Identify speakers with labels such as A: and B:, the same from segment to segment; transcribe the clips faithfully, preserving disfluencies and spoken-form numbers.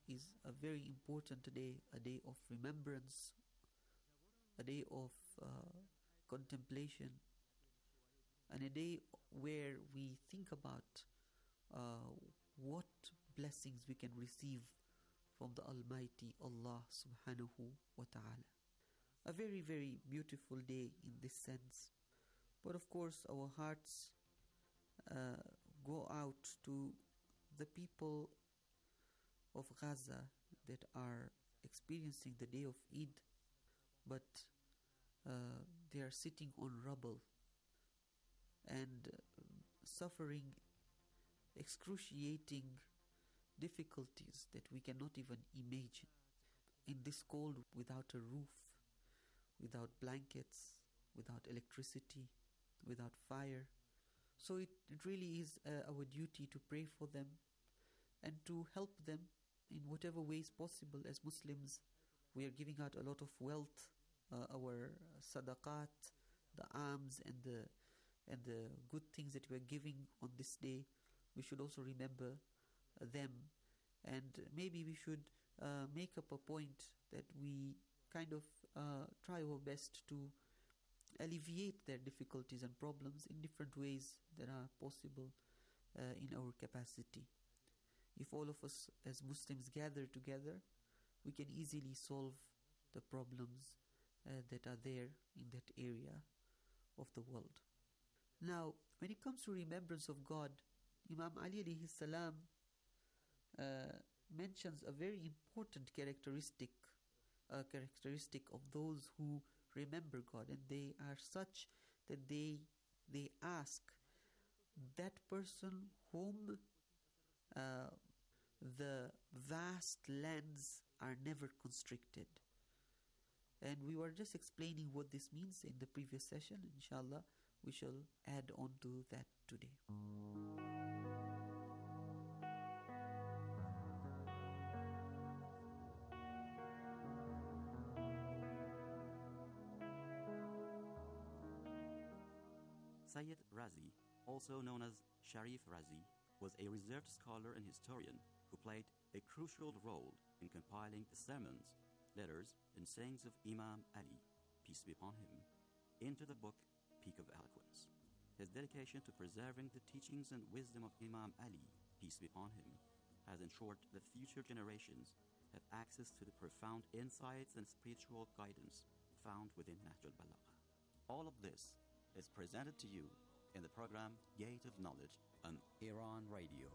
A: is a very important day, a day of remembrance, a day of uh, contemplation, and a day where we think about uh, what blessings we can receive from the Almighty Allah subhanahu wa ta'ala. A very, very beautiful day in this sense. But of course, our hearts uh, go out to the people of Gaza that are experiencing the day of Eid, but uh, they are sitting on rubble and uh, suffering excruciating difficulties that we cannot even imagine. In this cold, without a roof, without blankets, without electricity, without fire. So it, it really is uh, our duty to pray for them and to help them in whatever ways possible. As Muslims, we are giving out a lot of wealth, uh, our sadaqat, the alms and the and the good things that we are giving on this day. We should also remember uh, them, and maybe we should uh, make up a point that we kind of uh, try our best to alleviate their difficulties and problems in different ways that are possible uh, in our capacity. If all of us as Muslims gather together, we can easily solve the problems uh, that are there in that area of the world. Now, when it comes to remembrance of God, Imam Ali alayhi salam uh, mentions a very important characteristic, a characteristic of those who remember God, and they are such that they they ask that person whom uh, the vast lands are never constricted. And we were just explaining what this means in the previous session. Inshallah, we shall add on to that today.
B: Sayyid Razi, also known as Sharif Razi, was a reserved scholar and historian who played a crucial role in compiling the sermons, letters, and sayings of Imam Ali, peace be upon him, into the book Peak of Eloquence. His dedication to preserving the teachings and wisdom of Imam Ali, peace be upon him, has ensured that future generations have access to the profound insights and spiritual guidance found within Nahj al-Balagha. All of this is presented to you in the program Gate of Knowledge on Iran Radio.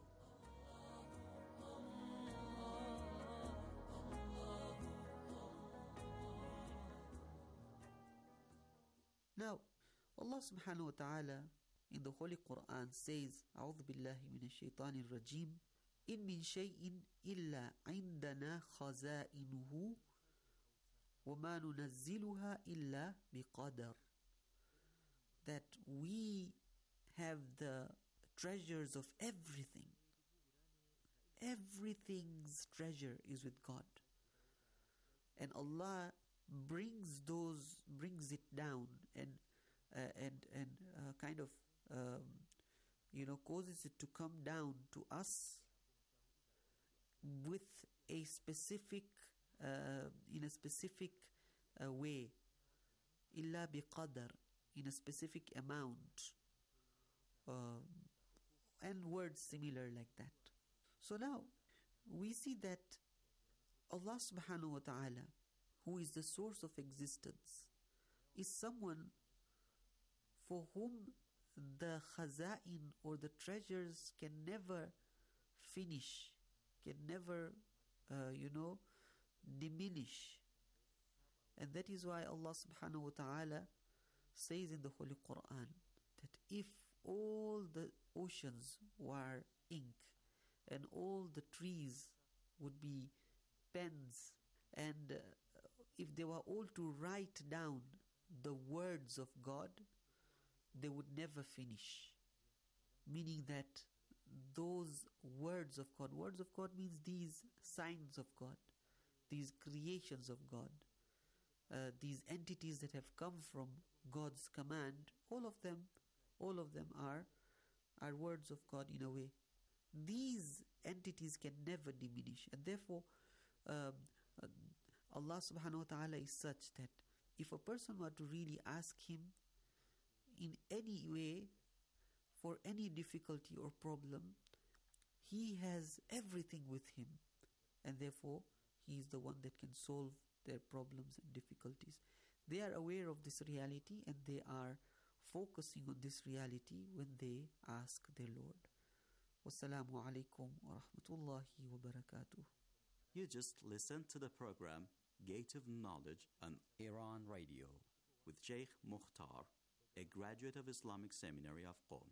A: Now, Allah subhanahu wa ta'ala in the Holy Quran says, أعوذ بالله من الشيطان الرجيم إن من شيء إلا عندنا خزائنه وما ننزلها إلا بقدر. That we have the treasures of everything. Everything's treasure is with God. And Allah brings those, brings it down and uh, and and uh, kind of um, you know causes it to come down to us with a specific uh, in a specific uh, way, illa biqadar, in a specific amount, uh, and words similar like that. So now we see that Allah subhanahu wa ta'ala, who is the source of existence, is someone for whom the khaza'in or the treasures can never finish, can never, uh, you know, diminish. And that is why Allah subhanahu wa ta'ala says in the Holy Quran that if all the oceans were ink and all the trees would be pens, and uh, if they were all to write down the words of God, they would never finish. Meaning that those words of God, words of God means these signs of God, these creations of God, uh, these entities that have come from God's command, all of them, all of them are, are words of God in a way. These entities can never diminish, and therefore um, uh, Allah subhanahu wa ta'ala is such that if a person were to really ask Him in any way for any difficulty or problem, He has everything with Him, and therefore He is the one that can solve their problems and difficulties. They are aware of this reality and they are focusing on this reality when they ask their Lord. Wassalamu alaikum wa rahmatullahi wa barakatuh.
B: You just listened to the program Gate of Knowledge on Iran Radio with Sheikh Mukhtar, a graduate of Islamic Seminary of Qom.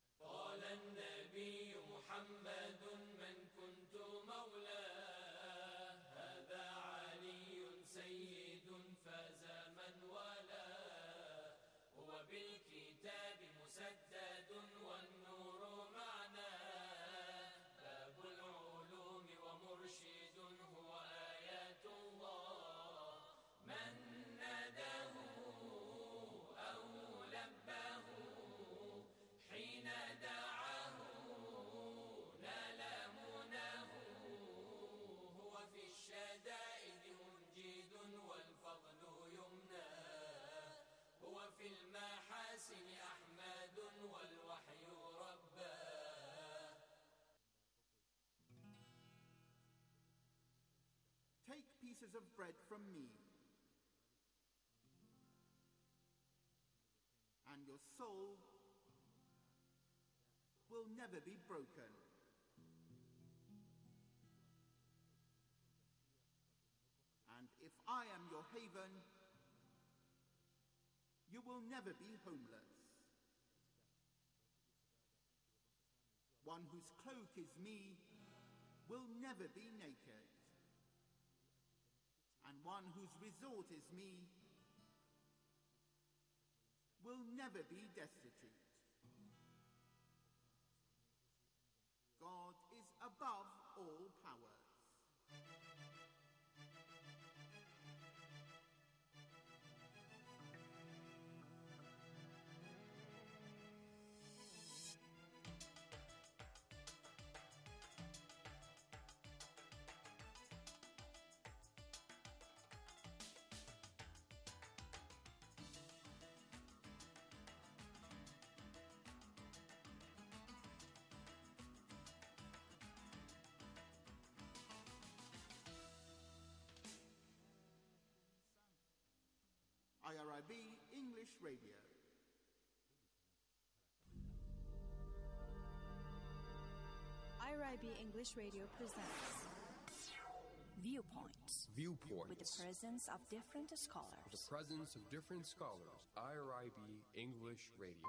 C: Take pieces of bread from me, and your soul will never be broken. And if I am your haven, you will never be homeless. One whose cloak is me will never be naked. And one whose resort is me will never be destitute. God is above all powers. I R I B English Radio.
D: I R I B English Radio presents Viewpoints.
E: Viewpoints.
D: With the presence of different scholars.
E: With the presence of different scholars. I R I B English Radio.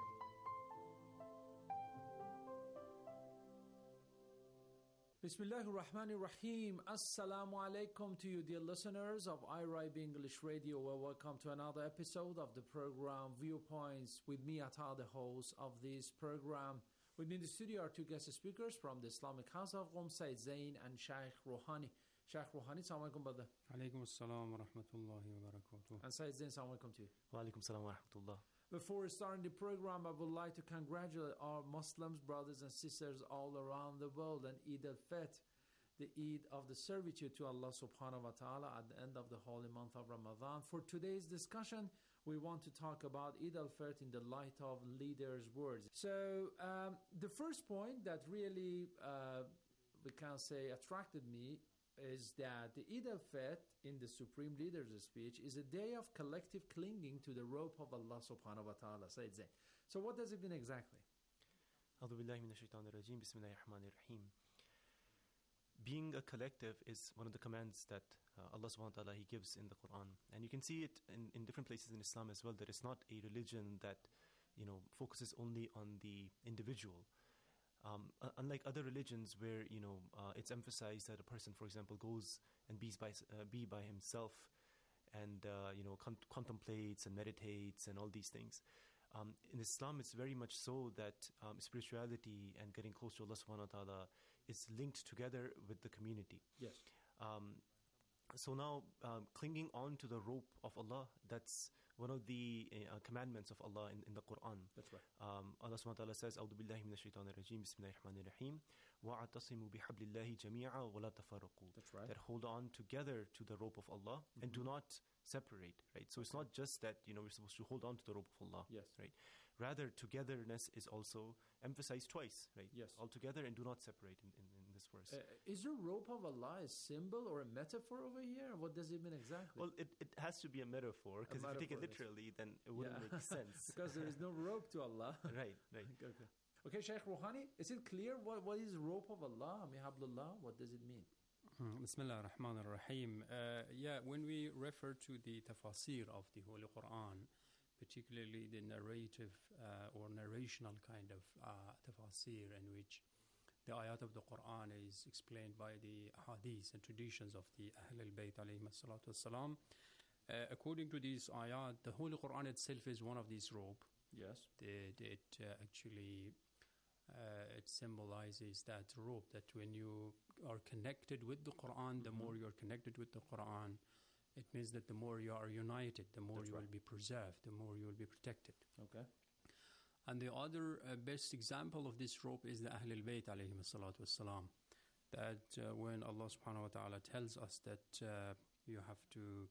F: Bismillahir Rahmanir Rahim. Assalamu alaikum to you, dear listeners of I R I B English Radio. Well, welcome to another episode of the program Viewpoints with me, Atta, the host of this program. With me in the studio are two guest speakers from the Islamic House of Qom, Sayyid Zain and Sheikh Rouhani. Sheikh Rouhani, assalamu alaikum, brother.
G: Alaikum assalam wa rahmatullahi wa barakatuh.
F: And Sayyid Zain, assalamu alaikum to you.
H: Wa alaikum assalam wa rahmatullah.
F: Before starting the program, I would like to congratulate our Muslims, brothers and sisters all around the world and Eid al-Fitr, the Eid of the servitude to Allah subhanahu wa ta'ala at the end of the holy month of Ramadan. For today's discussion, we want to talk about Eid al-Fitr in the light of leaders' words. So um, the first point that really, uh, we can say, attracted me is that the Eid al-Fitr in the Supreme Leader's speech is a day of collective clinging to the rope of Allah subhanahu wa ta'ala. Sayyid Zain. So what does it mean exactly?
H: A'udhu billahi minash shaitanir rajeem. Bismillahir rahmanir rahim. Being a collective is one of the commands that uh, Allah subhanahu wa ta'ala He gives in the Quran. And you can see it in, in different places in Islam as well, that it's not a religion that, you know, focuses only on the individual. Um, uh, unlike other religions where, you know, uh, it's emphasized that a person, for example, goes and be by, uh, be by himself and, uh, you know, con- contemplates and meditates and all these things. Um, in Islam, it's very much so that um, spirituality and getting close to Allah subhanahu wa ta'ala is linked together with the community.
F: Yes.
H: Um, so now, um, clinging on to the rope of Allah, that's one of the uh, commandments of Allah in, in the Quran.
F: That's right.
H: Um, Allah subhanahu wa ta'ala says, أعوذ بالله من الشيطان الرجيم بسم الله الرحمن الرحيم وَاعْتَصِمُوا بِحَبْلِ اللَّهِ جَمِيعًا وَلَا تَفَرَّقُوا.
F: That's right.
H: That hold on together to the rope of Allah mm-hmm. and do not separate, right? So okay. it's not just that, you know, we're supposed to hold on to the rope of Allah,
F: yes.
H: right? Rather, togetherness is also emphasized twice, right?
F: Yes.
H: All together and do not separate in, in, in this verse.
F: Uh, is the rope of Allah a symbol or a metaphor over here? What does it mean exactly?
H: Well, it, it has to be a metaphor, because if you take it literally, then it wouldn't yeah. make sense.
F: Because there is no rope to Allah.
H: Right, right.
F: Okay. Okay, Shaykh Rouhani, is it clear what, what is rope of Allah, Mihablullah? What does it mean?
G: Bismillah ar-Rahman ar-Rahim. Uh, yeah, when we refer to the tafasir of the Holy Quran, particularly the narrative uh, or narrational kind of uh, tafasir, in which the ayat of the Quran is explained by the hadith and traditions of the Ahl al-Bayt alayhim as-salatu was-salam. Uh, according to these ayat, the Holy Quran itself is one of these rope.
F: Yes.
G: The, the, it uh, actually uh, it symbolizes that rope, that when you are connected with the Quran, the mm-hmm. more you're connected with the Quran, it means that the more you are united, the more
F: That's
G: you
F: right.
G: will be preserved, the more you will be protected.
F: Okay.
G: And the other uh, best example of this rope is the Ahl al-Bayt alayhim as-salatu was-salam. That uh, when Allah subhanahu wa ta'ala tells us that uh, you have to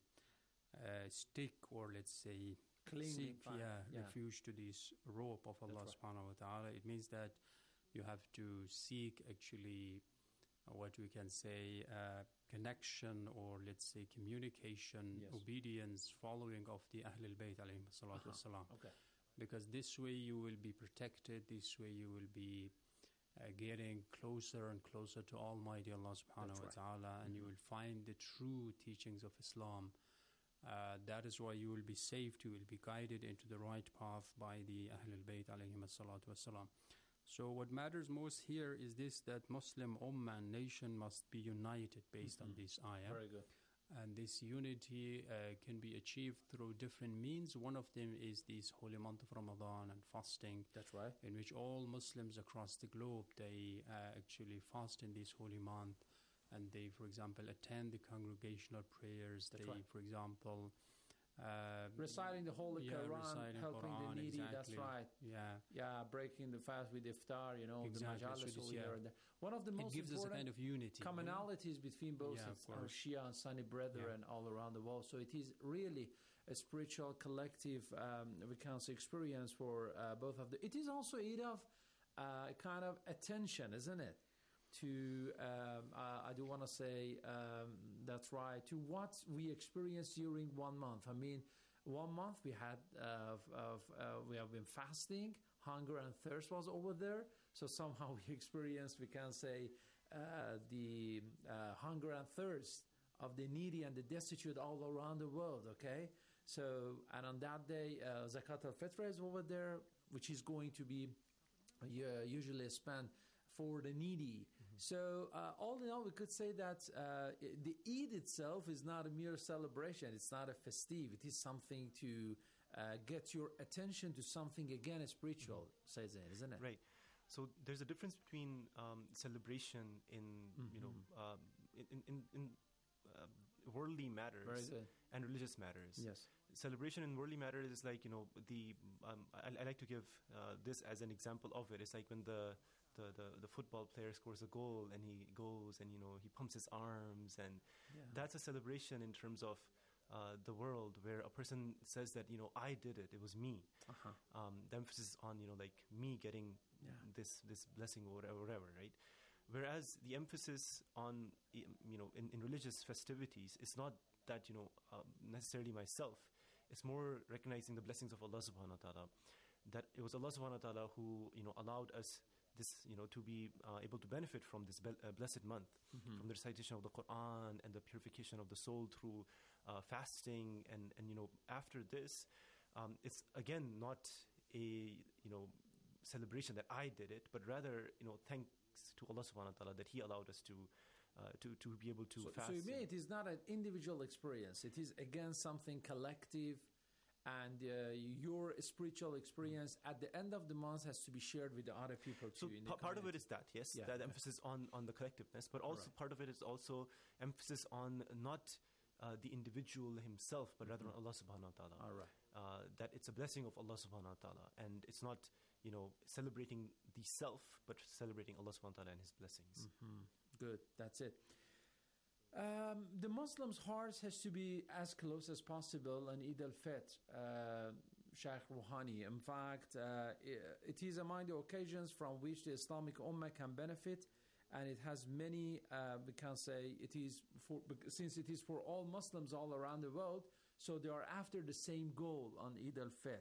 G: uh, stick, or let's say
F: Cling,
G: seek yeah,
F: yeah.
G: refuge to this rope of Allah
F: right.
G: subhanahu wa ta'ala, it means that you have to seek actually uh, what we can say uh, connection, or let's say communication,
F: yes.
G: obedience, following of the Ahl al-Bayt alayhim as-salatu
F: uh-huh.
G: was-salam.
F: Okay.
G: Because this way you will be protected, this way you will be uh, getting closer and closer to Almighty Allah subhanahu
F: That's
G: wa ta'ala,
F: right.
G: and mm-hmm. you will find the true teachings of Islam. Uh, that is why you will be saved, you will be guided into the right path by the Ahl al-Bayt alayhim as-salatu was-salam. So what matters most here is this, that Muslim Ummah nation must be united based mm-hmm. on this ayah.
F: Very good.
G: And this unity uh, can be achieved through different means. One of them is this holy month of Ramadan and fasting.
F: That's right.
G: In which all Muslims across the globe, they uh, actually fast in this holy month. And they, for example, attend the congregational prayers.
F: That's
G: they,
F: right.
G: for example... Uh,
F: reciting the Holy
G: yeah,
F: Quran, helping
G: Quran,
F: the needy,
G: exactly.
F: that's right.
G: Yeah.
F: Yeah, breaking the fast with iftar, you know,
G: exactly.
F: the majalis
G: so
F: over
G: yeah.
F: here and there. One of the most
G: it gives us a kind of unity.
F: commonalities between both
G: yeah,
F: of our Shia and Sunni brethren yeah. all around the world. So it is really a spiritual collective, um, we can say, experience for uh, both of the. It is also a of uh, kind of attention, isn't it? To, um, uh, I do want to say, um, that's right, to what we experienced during one month. I mean, one month we had, uh, of, uh, we have been fasting, hunger and thirst was over there. So somehow we experienced, we can say, uh, the uh, hunger and thirst of the needy and the destitute all around the world, okay? So, and on that day, uh, Zakat al-Fitr is over there, which is going to be uh, usually spent for the needy. Mm-hmm. So uh, all in all, we could say that uh, the Eid itself is not a mere celebration. It's not a festive. It is something to uh, get your attention to something, again, spiritual, mm-hmm. says it, isn't it?
H: Right. So there's a difference between um, celebration in, mm-hmm. you know, um, in, in, in uh, worldly matters and religious matters.
F: Yes.
H: Celebration in worldly matters is like, you know, the, um, I, I like to give uh, this as an example of it. It's like when the The, the, the football player scores a goal and he goes and, you know, he pumps his arms, and yeah. that's a celebration in terms of uh, the world, where a person says that, you know, I did it, it was me. Uh-huh. Um, the emphasis on, you know, like me getting yeah. this this blessing or whatever, whatever, right? Whereas the emphasis on, you know, in, in religious festivities is not that, you know, um, necessarily myself. It's more recognizing the blessings of Allah subhanahu wa ta'ala, that it was Allah subhanahu wa ta'ala who, you know, allowed us this, you know, to be uh, able to benefit from this be- uh, blessed month, mm-hmm. from the recitation of the Quran and the purification of the soul through uh, fasting, and, and, you know, after this, um, it's again not a, you know, celebration that I did it, but rather, you know, thanks to Allah subhanahu wa ta'ala that He allowed us to uh, to, to be able to
F: so,
H: fast.
F: So you mean it is not an individual experience, it is again something collective. And uh, your spiritual experience at the end of the month has to be shared with the other people too.
H: So
F: in
H: p-
F: the
H: part of it is that, yes,
F: yeah,
H: that
F: yeah.
H: emphasis on, on the collectiveness, but also
F: right.
H: part of it is also emphasis on not uh, the individual himself, but rather on Allah subhanahu wa ta'ala.
F: All right.
H: Uh, that it's a blessing of Allah subhanahu wa ta'ala, and it's not, you know, celebrating the self, but celebrating Allah subhanahu wa ta'ala and His blessings.
F: Mm-hmm. Good, that's it. Um, the Muslim's heart has to be as close as possible on Eid al-Fitr, uh, Shaykh Rouhani. In fact, uh, it is among the occasions from which the Islamic Ummah can benefit, and it has many, uh, we can say, it is for, since it is for all Muslims all around the world, so they are after the same goal on Eid al-Fitr.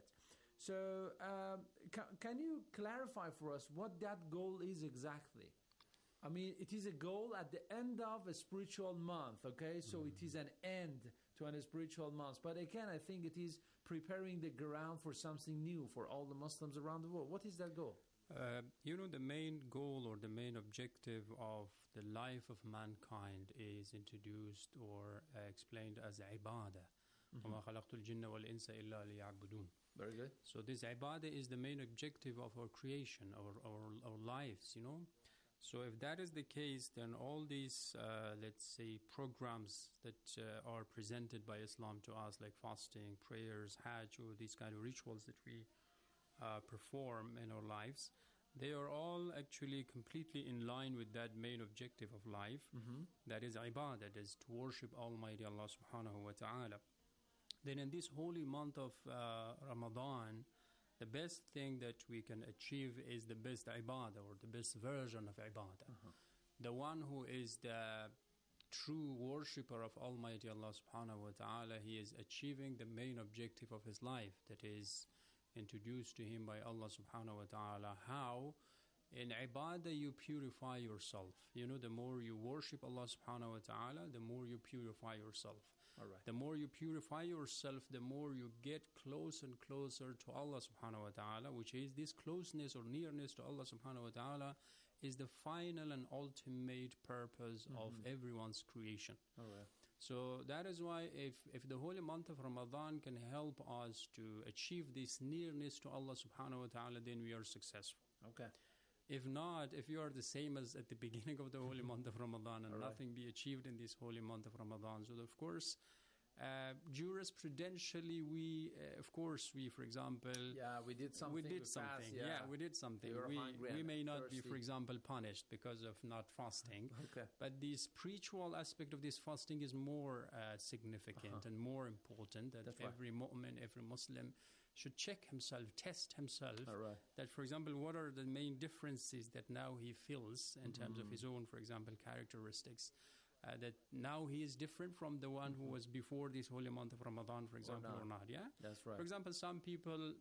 F: So um, ca- can you clarify for us what that goal is exactly? I mean, it is a goal at the end of a spiritual month, okay? So mm-hmm. it is an end to a spiritual month. But again, I think it is preparing the ground for something new for all the Muslims around the world. What is that goal?
G: Uh, you know, the main goal or the main objective of the life of mankind is introduced or uh, explained as ibadah. وَمَا خَلَقْتُ الْجِنَّ وَالْإِنسَ إِلَّا لِيَعْبُدُونَ.
F: Very good.
G: So this ibadah is the main objective of our creation, our, our, our lives, you know. So if that is the case, then all these, uh, let's say, programs that uh, are presented by Islam to us, like fasting, prayers, Hajj, or these kind of rituals that we uh, perform in our lives, they are all actually completely in line with that main objective of life.
F: Mm-hmm.
G: That is ibadah, that is to worship Almighty Allah subhanahu wa ta'ala. Then in this holy month of uh, Ramadan, the best thing that we can achieve is the best ibadah, or the best version of ibadah.
F: Uh-huh.
G: The one who is the true worshipper of Almighty Allah subhanahu wa ta'ala, he is achieving the main objective of his life that is introduced to him by Allah subhanahu wa ta'ala. How? In ibadah you purify yourself. You know, the more you worship Allah subhanahu wa ta'ala, the more you purify yourself.
F: All right.
G: The more you purify yourself, the more you get close and closer to Allah subhanahu wa ta'ala, which is this closeness or nearness to Allah subhanahu wa ta'ala is the final and ultimate purpose mm-hmm. of everyone's creation.
F: All right.
G: So that is why if, if the holy month of Ramadan can help us to achieve this nearness to Allah subhanahu wa ta'ala, then we are successful.
F: Okay.
G: If not, if you are the same as at the beginning of the holy month of Ramadan and
F: right.
G: nothing be achieved in this holy month of Ramadan, so of course, uh, jurisprudentially, we, uh, of course, we, for example,
F: yeah, we did something.
G: We did
F: we
G: something.
F: Passed,
G: yeah.
F: yeah,
G: we did something.
F: We
G: We, we may not
F: thirsty.
G: be, for example, punished because of not fasting.
F: Okay.
G: But the spiritual aspect of this fasting is more uh, significant
F: uh-huh.
G: and more important. That
F: That's
G: every
F: right.
G: mu'min, every Muslim should check himself, test himself.
F: All right.
G: That, for example, what are the main differences that now he feels in
F: mm-hmm.
G: terms of his own, for example, characteristics. Uh, that now he is different from the one
F: mm-hmm.
G: who was before this holy month of Ramadan, for example, or not. Or not yeah?
F: That's right.
G: For example, some people,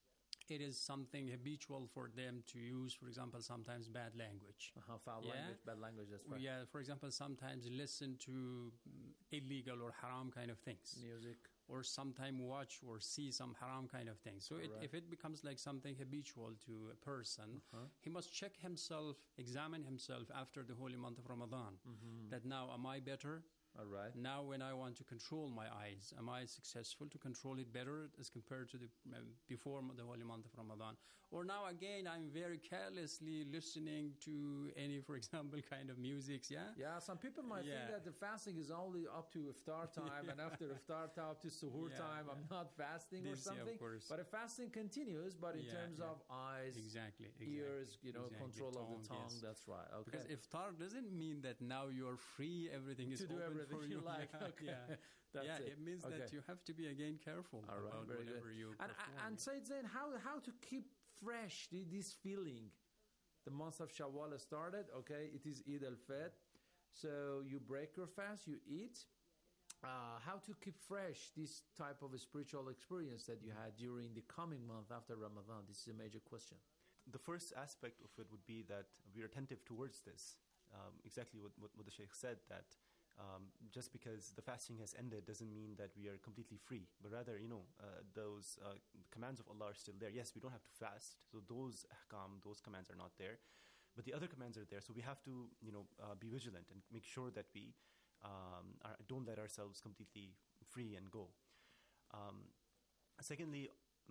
G: it is something habitual for them to use, for example, sometimes bad language.
F: Uh-huh, foul
G: yeah?
F: language, bad language, that's right.
G: Yeah, for example, sometimes listen to illegal or haram kind of things.
F: Music.
G: Or sometimes watch or see some haram kind of things. So it,
F: right.
G: if it becomes like something habitual to a person,
F: uh-huh.
G: he must check himself, examine himself after the holy month of Ramadan.
F: Mm-hmm.
G: That now, am I better?
F: All right.
G: Now when I want to control my eyes, am I successful to control it better as compared to the uh, before the holy month of Ramadan? Or now again, I'm very carelessly listening to any, for example, kind of music, yeah?
F: Yeah, some people might
G: yeah.
F: think that the fasting is only up to iftar time,
G: yeah.
F: and after iftar time up to suhoor
G: yeah,
F: time,
G: yeah.
F: I'm not fasting
G: this,
F: or something.
G: Yeah, of course.
F: But a fasting continues, but in
G: yeah,
F: terms
G: yeah.
F: of eyes,
G: exactly, exactly,
F: ears, you know,
G: exactly.
F: control
G: tongue,
F: of the tongue,
G: yes.
F: that's right. Okay.
G: Because iftar doesn't mean that now you're free, everything is
F: to do
G: open
F: everything
G: for
F: you
G: you.
F: like.
G: Yeah,
F: okay.
G: yeah.
F: That's
G: yeah,
F: it.
G: it means
F: okay.
G: that you have to be again careful
F: All right,
G: about
F: very
G: whatever
F: good.
G: you
F: and,
G: perform.
F: and Said Zain, how how to keep fresh this feeling? The month of Shawwal has started. Okay, it is Eid al-Fitr, so you break your fast, you eat. Uh, how to keep fresh this type of a spiritual experience that you had during the coming month after Ramadan? This is a major question.
H: The first aspect of it would be that we are attentive towards this. Um, exactly what, what, what the Shaykh said, that um, just because the fasting has ended doesn't mean that we are completely free, but rather, you know, uh, those uh, commands of Allah are still there. Yes, we don't have to fast, so those ahkam, those commands are not there, but the other commands are there, so we have to, you know, uh, be vigilant and make sure that we um, are, don't let ourselves completely free and go. Um, secondly,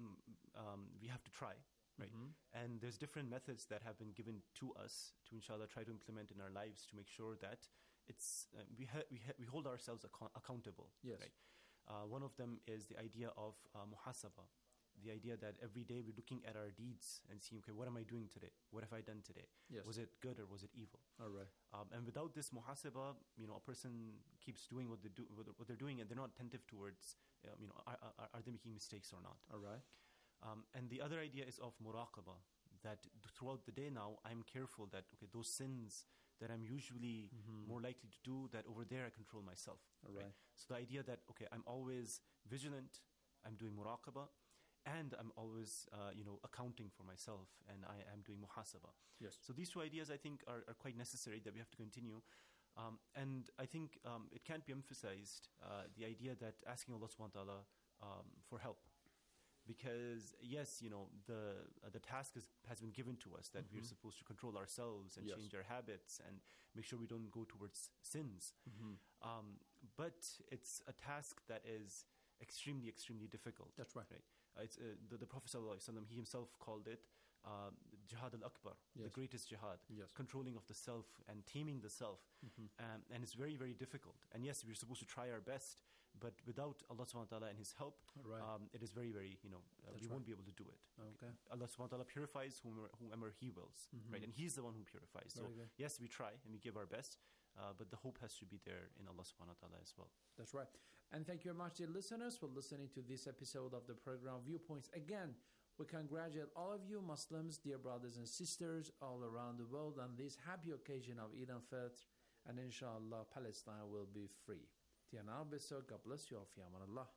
H: um, we have to try. Right,
F: mm-hmm.
H: and there's different methods that have been given to us to inshallah try to implement in our lives to make sure that it's uh, we ha- we ha- we hold ourselves ac- accountable.
F: Yes.
H: Right? Uh, one of them is the idea of uh, muhasaba, the idea that every day we're looking at our deeds and seeing, okay, what am I doing today? What have I done today?
F: Yes.
H: Was it good or was it evil?
F: All right.
H: Um, and without this muhasaba, you know, a person keeps doing what they do, what what they're doing, and they're not attentive towards, um, you know, are, are, are they making mistakes or not?
F: All right.
H: Um, and the other idea is of muraqaba, that throughout the day now, I'm careful that, okay, those sins that I'm usually
F: Mm-hmm.
H: more likely to do, that over there I control myself.
F: All right.
H: So the idea that, okay, I'm always vigilant, I'm doing muraqaba, and I'm always, uh, you know, accounting for myself, and I am doing muhasaba.
F: Yes.
H: So these two ideas, I think, are, are quite necessary that we have to continue. Um, and I think um, it can't be emphasized, uh, the idea that asking Allah subhanahu wa ta'ala um, for help. Because, yes, you know, the uh, the task is, has been given to us that we're supposed to control ourselves and
F: Yes.
H: change our habits and make sure we don't go towards sins.
F: Mm-hmm.
H: Um, but it's a task that is extremely, extremely difficult.
F: That's right.
H: Right. Uh, it's, uh, the, the Prophet sallallahu alaihi wasallam, he himself called it um, jihad al-akbar, the
F: Yes.
H: greatest jihad,
F: Yes.
H: controlling of the self and taming the self.
F: Mm-hmm.
H: Um, and it's very, very difficult. And yes, we're supposed to try our best, but without Allah subhanahu wa ta'ala and His help,
F: Right.
H: um, it is very, very, you know, uh,
F: That's
H: we
F: right.
H: won't be able to do it.
F: Okay.
H: Allah subhanahu wa ta'ala purifies whomever, whomever He wills, right? And He's the one who purifies. So,
F: Very good.
H: yes, we try and we give our best, uh, but the hope has to be there in Allah subhanahu wa ta'ala as well.
F: That's right. And thank you very much, dear listeners, for listening to this episode of the program Viewpoints. Again, we congratulate all of you Muslims, dear brothers and sisters all around the world on this happy occasion of Eid al-Fitr. And inshallah, Palestine will be free. Tiana Beso, God bless you all. Fi aman Allah.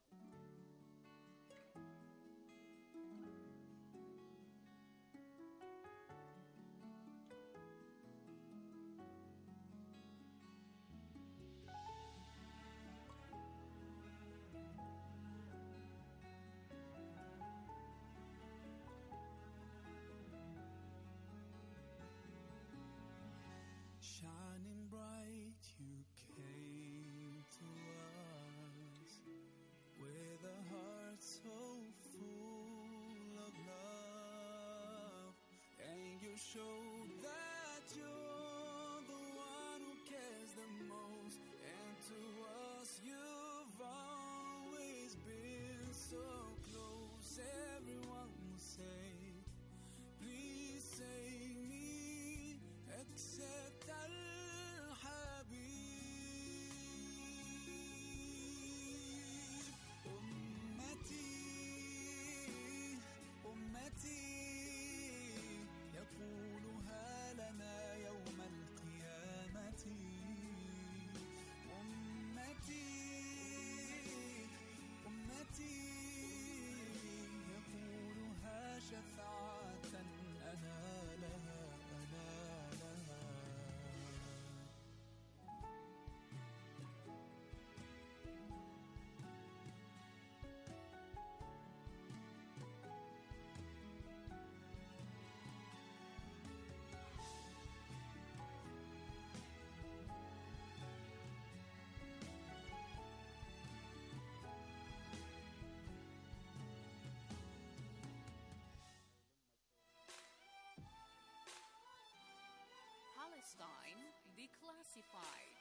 I: Shining bright, you came to us with a heart so full of love, and you showed that you're the one who cares the most, and to us you've always been so close. Everyone will say, please save me, except Al-Habib. Ummati, Ummati, يقولها لنا يوم القيامة. أمتي أمتي يقولها شفاعة أنا لها أنا لها.
J: Palestine Declassified.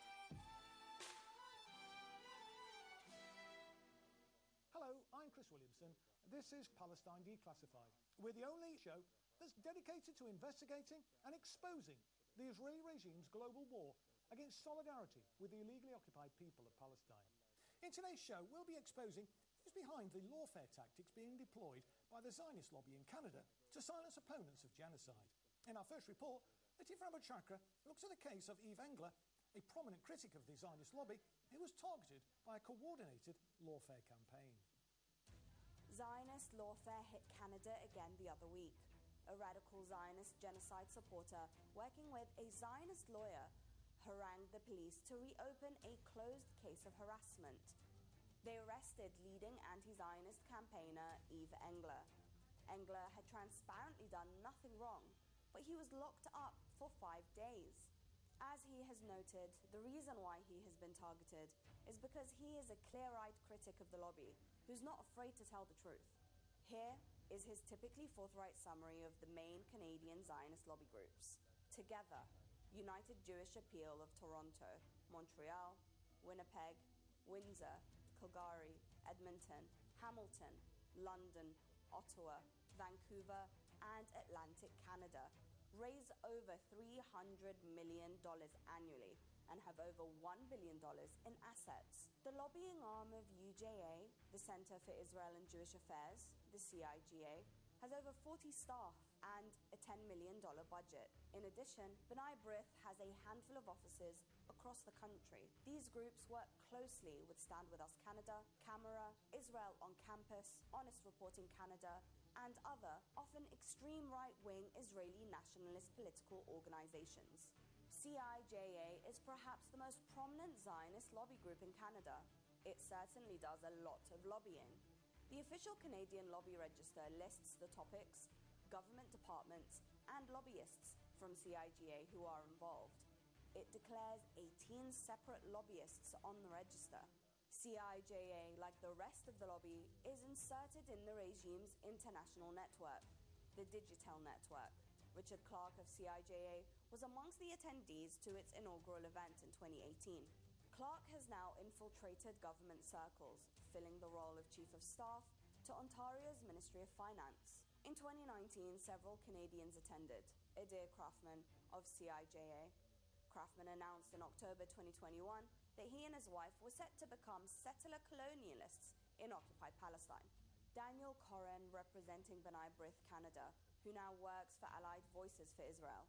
K: Hello, I'm Chris Williamson. This is Palestine Declassified. We're the only show that's dedicated to investigating and exposing the Israeli regime's global war against solidarity with the illegally occupied people of Palestine. In today's show, we'll be exposing who's behind the lawfare tactics being deployed by the Zionist lobby in Canada to silence opponents of genocide. In our first report, Latif Ramachakra looks at the case of Yves Engler, a prominent critic of the Zionist lobby who was targeted by a coordinated lawfare campaign.
L: Zionist lawfare hit Canada again the other week. A radical Zionist genocide supporter working with a Zionist lawyer harangued the police to reopen a closed case of harassment. They arrested leading anti-Zionist campaigner Yves Engler. Engler had transparently done nothing wrong, but he was locked up for five days. As he has noted, the reason why he has been targeted is because he is a clear-eyed critic of the lobby who's not afraid to tell the truth. Here is his typically forthright summary of the main Canadian Zionist lobby groups. Together, United Jewish Appeal of Toronto, Montreal, Winnipeg, Windsor, Calgary, Edmonton, Hamilton, London, Ottawa, Vancouver, and Atlantic Canada raise over three hundred million dollars annually and have over one billion dollars in assets. The lobbying arm of U J A, the Center for Israel and Jewish Affairs, the C I G A, has over forty staff and a ten million dollars budget. In addition, B'nai B'rith has a handful of offices across the country. These groups work closely with Stand With Us Canada, Camera, Israel on Campus, Honest Reporting Canada, and other, often extreme right-wing Israeli nationalist political organizations. C I J A is perhaps the most prominent Zionist lobby group in Canada. It certainly does a lot of lobbying. The official Canadian Lobby Register lists the topics, government departments, and lobbyists from C I G A who are involved. It declares eighteen separate lobbyists on the register. C I J A, like the rest of the lobby, is inserted in the regime's international network, the Digital Network. Richard Clark of C I J A was amongst the attendees to its inaugural event in twenty eighteen. Clark has now infiltrated government circles, filling the role of Chief of Staff to Ontario's Ministry of Finance. In twenty nineteen, several Canadians attended. Adair Craftman of C I J A. Craftman announced in October twenty twenty-one that he and his wife were set to become settler colonialists in occupied Palestine. Daniel Corrin, representing B'nai B'rith Canada, who now works for Allied Voices for Israel.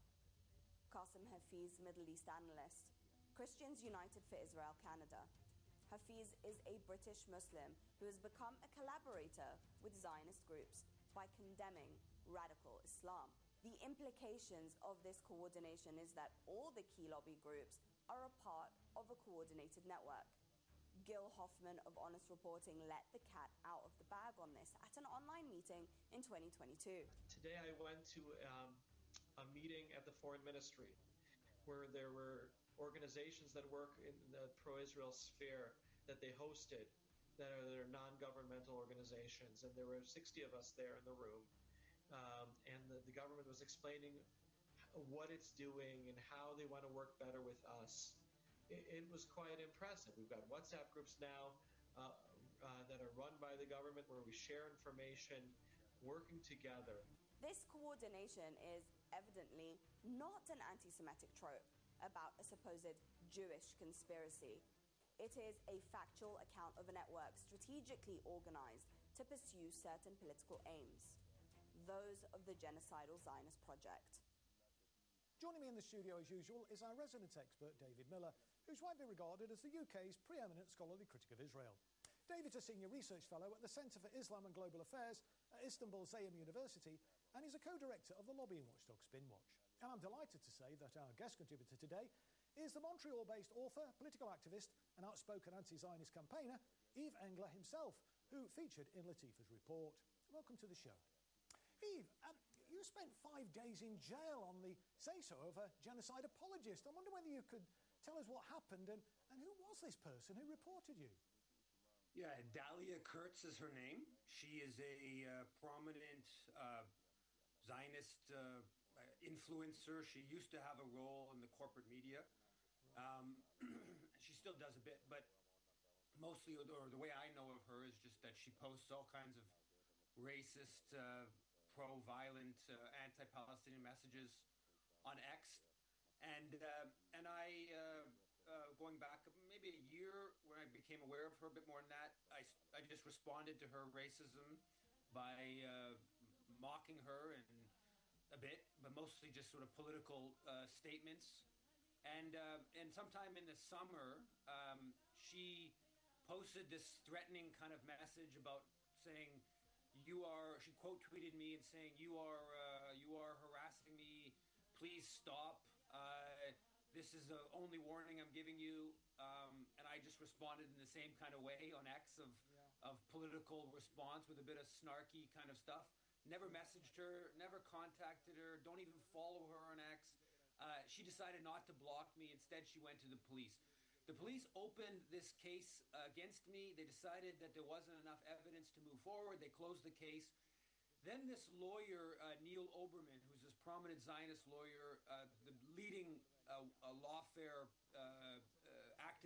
L: Qasim Hafiz, Middle East analyst. Christians United for Israel Canada. Hafiz is a British Muslim who has become a collaborator with Zionist groups by condemning radical Islam. The implications of this coordination is that all the key lobby groups are a part of a coordinated network. Gil Hoffman of Honest Reporting let the cat out of the bag on this at an online meeting in twenty twenty-two.
M: Today I went to um, a meeting at the Foreign Ministry where there were organizations that work in the pro-Israel sphere that they hosted that are, that are non-governmental organizations, and there were sixty of us there in the room. Um, and the, the government was explaining what it's doing and how they want to work better with us. It, it was quite impressive. We've got WhatsApp groups now uh, uh, that are run by the government where we share information, working together.
L: This coordination is evidently not an anti-Semitic trope about a supposed Jewish conspiracy. It is a factual account of a network strategically organized to pursue certain political aims, those of the genocidal Zionist project.
K: Joining me in the studio as usual is our resident expert David Miller, who's widely regarded as the U K's preeminent scholarly critic of Israel. David's a senior research fellow at the Centre for Islam and Global Affairs at Istanbul Zayim University, and he's a co-director of the lobbying watchdog Spinwatch. And I'm delighted to say that our guest contributor today is the Montreal-based author, political activist, and outspoken anti-Zionist campaigner, Yves Engler himself, who featured in Latifa's report. Welcome to the show. Yves, um, you spent five days in jail on the say-so of a genocide apologist. I wonder whether you could tell us what happened and, and who was this person who reported you?
N: Yeah, Dalia Kurtz is her name. She is a uh, prominent uh, Zionist uh, influencer. She used to have a role in the corporate media. Um, she still does a bit, but mostly, or the way I know of her is just that she posts all kinds of racist, uh, pro-violent, uh, anti-Palestinian messages on X. And uh, and I, uh, uh, going back maybe a year when I became aware of her a bit more than that, I, I just responded to her racism by uh, mocking her and a bit, but mostly just sort of political uh, statements. And uh, and sometime in the summer, um, she posted this threatening kind of message about saying, "You are." She quote tweeted me and saying, "You are uh, you are harassing me. Please stop. Uh, this is the only warning I'm giving you." Um, and I just responded in the same kind of way on X of yeah. of political response with a bit of snarky kind of stuff. Never messaged her, never contacted her, don't even follow her on X. Uh, she decided not to block me. Instead, she went to the police. The police opened this case uh, against me. They decided that there wasn't enough evidence to move forward. They closed the case. Then this lawyer, uh, Neil Oberman, who's this prominent Zionist lawyer, uh, the leading uh, uh, lawfare uh, uh,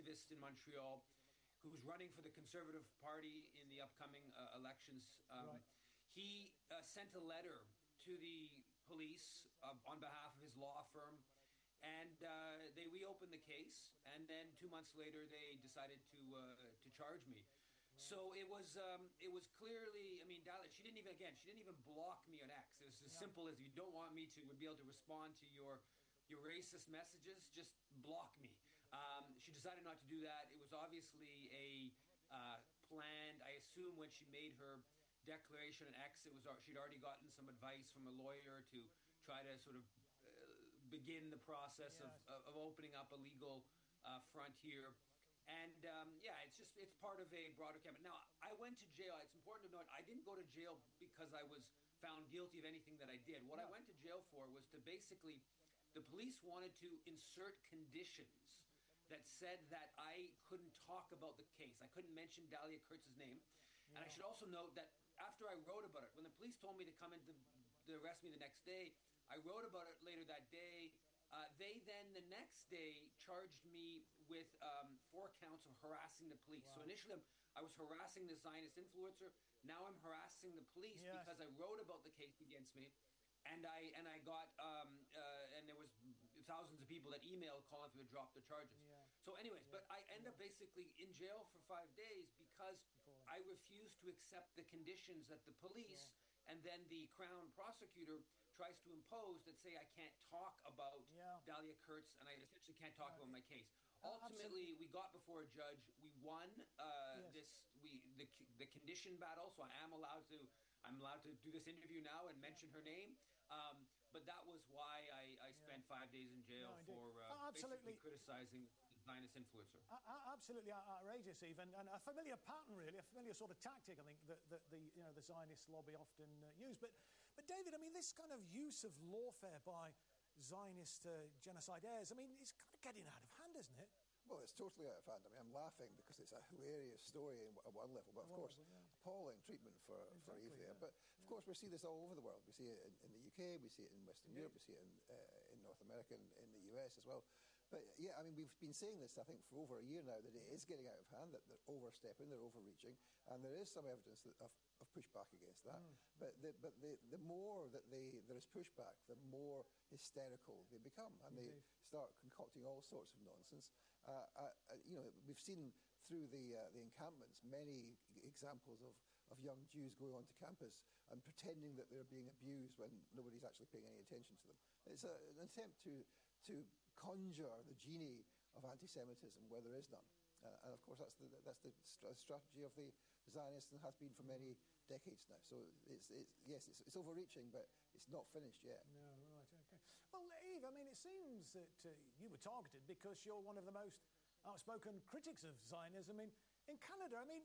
N: activist in Montreal who's running for the Conservative Party in the upcoming uh, elections. Um,
K: Right.
N: He uh, sent a letter to the police uh, on behalf of his law firm, and uh, they reopened the case. And then two months later, they decided to uh, to charge me. So it was um, it was clearly. I mean, Dalia, she didn't even again. She didn't even block me on X. It was as
K: Yeah.
N: simple as you don't want me to would be able to respond to your your racist messages. Just block me. Um, she decided not to do that. It was obviously a uh, planned. I assume when she made her declaration on X, it was al- she'd already gotten some advice from a lawyer to try to sort of uh, begin the process of,
K: Yes.
N: of, of opening up a legal uh, front here. And um, yeah, it's just it's part of a broader campaign. Now, I went to jail. It's important to note I didn't go to jail because I was found guilty of anything that I did. What I
K: No.
N: went to jail for was to basically, the police wanted to insert conditions that said that I couldn't talk about the case. I couldn't mention Dalia Kurtz's name. And I
K: Yeah.
N: should also note that after I wrote about it, when the police told me to come in to, to arrest me the next day, I wrote about it later that day. Uh, they then the next day charged me with um, four counts of harassing the police. So
K: Wow.
N: initially I was harassing the Zionist influencer. Now I'm harassing the police
K: Yes.
N: because I wrote about the case against me. And I and I got um, uh, and there was thousands of people that emailed calling for me to drop the charges.
K: Yeah.
N: So, anyways, but I end up basically in jail for five days because I refused to accept the conditions that the police and then the Crown prosecutor tries to impose that say I can't talk about
K: Yeah.
N: Dalia Kurtz and I essentially can't talk about my case.
K: Uh,
N: Ultimately, we got before a judge. We won uh,
K: Yes.
N: this we the the condition battle. So I am allowed to I'm allowed to do this interview now and mention her name. Um, but that was why I, I spent five days in jail
K: No, indeed.
N: for uh,
K: Uh, absolutely.
N: basically criticizing the Zionist influencer.
K: A- a- absolutely out- outrageous, even, and a familiar pattern, really, a familiar sort of tactic. I think that, that the you know the Zionist lobby often uh, use. But, but David, I mean, this kind of use of lawfare by Zionist uh, genocidaires, I mean, it's kind of getting out of hand, isn't it?
O: Well, it's totally out of hand. I mean, I'm laughing because it's a hilarious story in, at one level, but of
K: One
O: course,
K: level, yeah.
O: appalling treatment for, for
K: Exactly,
O: Eve there.
K: yeah.
O: But of course, we see this all over the world. We see it in, in the U K, we see it in Western
K: Indeed.
O: Europe, we see it in, uh, in North America, and in the U S as well. But yeah, I mean, we've been saying this, I think, for over a year now, that it is getting out of hand, that they're overstepping, they're overreaching, and there is some evidence that, of, of pushback against that.
K: Mm.
O: But the, but the, the more that they, there is pushback, the more hysterical they become, and they
K: Indeed.
O: start concocting all sorts of nonsense. Uh, uh, uh, you know, we've seen through the uh, the encampments many examples of, of young Jews going onto campus and pretending that they're being abused when nobody's actually paying any attention to them. It's a, an attempt to to conjure the genie of anti-Semitism where there is none. Uh, and of course, that's the that's the st- strategy of the Zionists and has been for many decades now. So it's, it's yes, it's, it's overreaching, but it's not finished yet.
K: No, right, okay. Well, Eve, I mean, it seems that uh, you were targeted because you're one of the most outspoken critics of Zionism in, in Canada. I mean,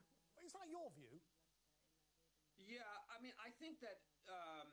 K: is that your view?
N: Yeah, I mean, I think that um,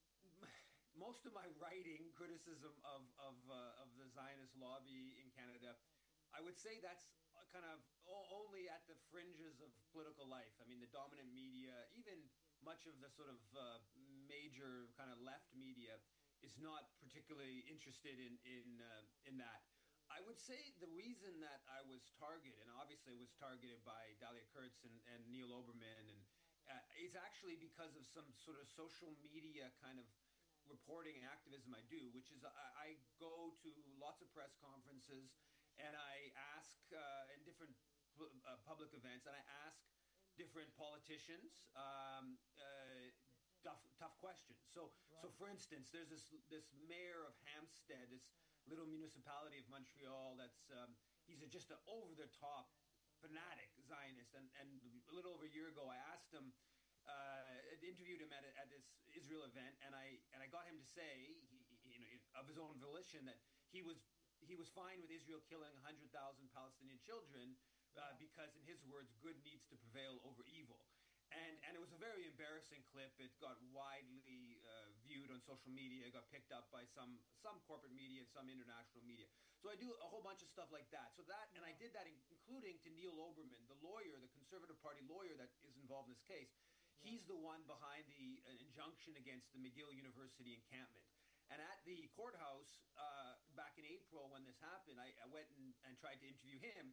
N: most of my writing criticism of of, uh, of the Zionist lobby in Canada, I would say that's kind of o- only at the fringes of political life. I mean, the dominant media, even much of the sort of uh, major kind of left media, is not particularly interested in in uh, in that. I would say the reason that I was targeted, and obviously was targeted by Dalia Kurtz and, and Neil Oberman, and uh, it's actually because of some sort of social media kind of reporting and activism I do, which is I, I go to lots of press conferences and I ask uh, in different pu- uh, public events, and I ask different politicians um, uh, tough, tough questions. So, so for instance, there's this this mayor of Hampstead, this little municipality of Montreal. That's um, he's a, just an over the top fanatic Zionist, and and a little over a year ago, I asked him. Uh, interviewed him at, a, at this Israel event, and I and I got him to say, he, you know, of his own volition, that he was he was fine with Israel killing one hundred thousand Palestinian children uh, because, in his words, good needs to prevail over evil. And and it was a very embarrassing clip. It got widely uh, viewed on social media. It got picked up by some some corporate media, some international media. So I do a whole bunch of stuff like that. So that, and I did that, in, including to Neil Oberman, the lawyer, the Conservative Party lawyer that is involved in this case. He's the one behind the uh, injunction against the McGill University encampment. And at the courthouse uh, back in April when this happened, I, I went and, and tried to interview him.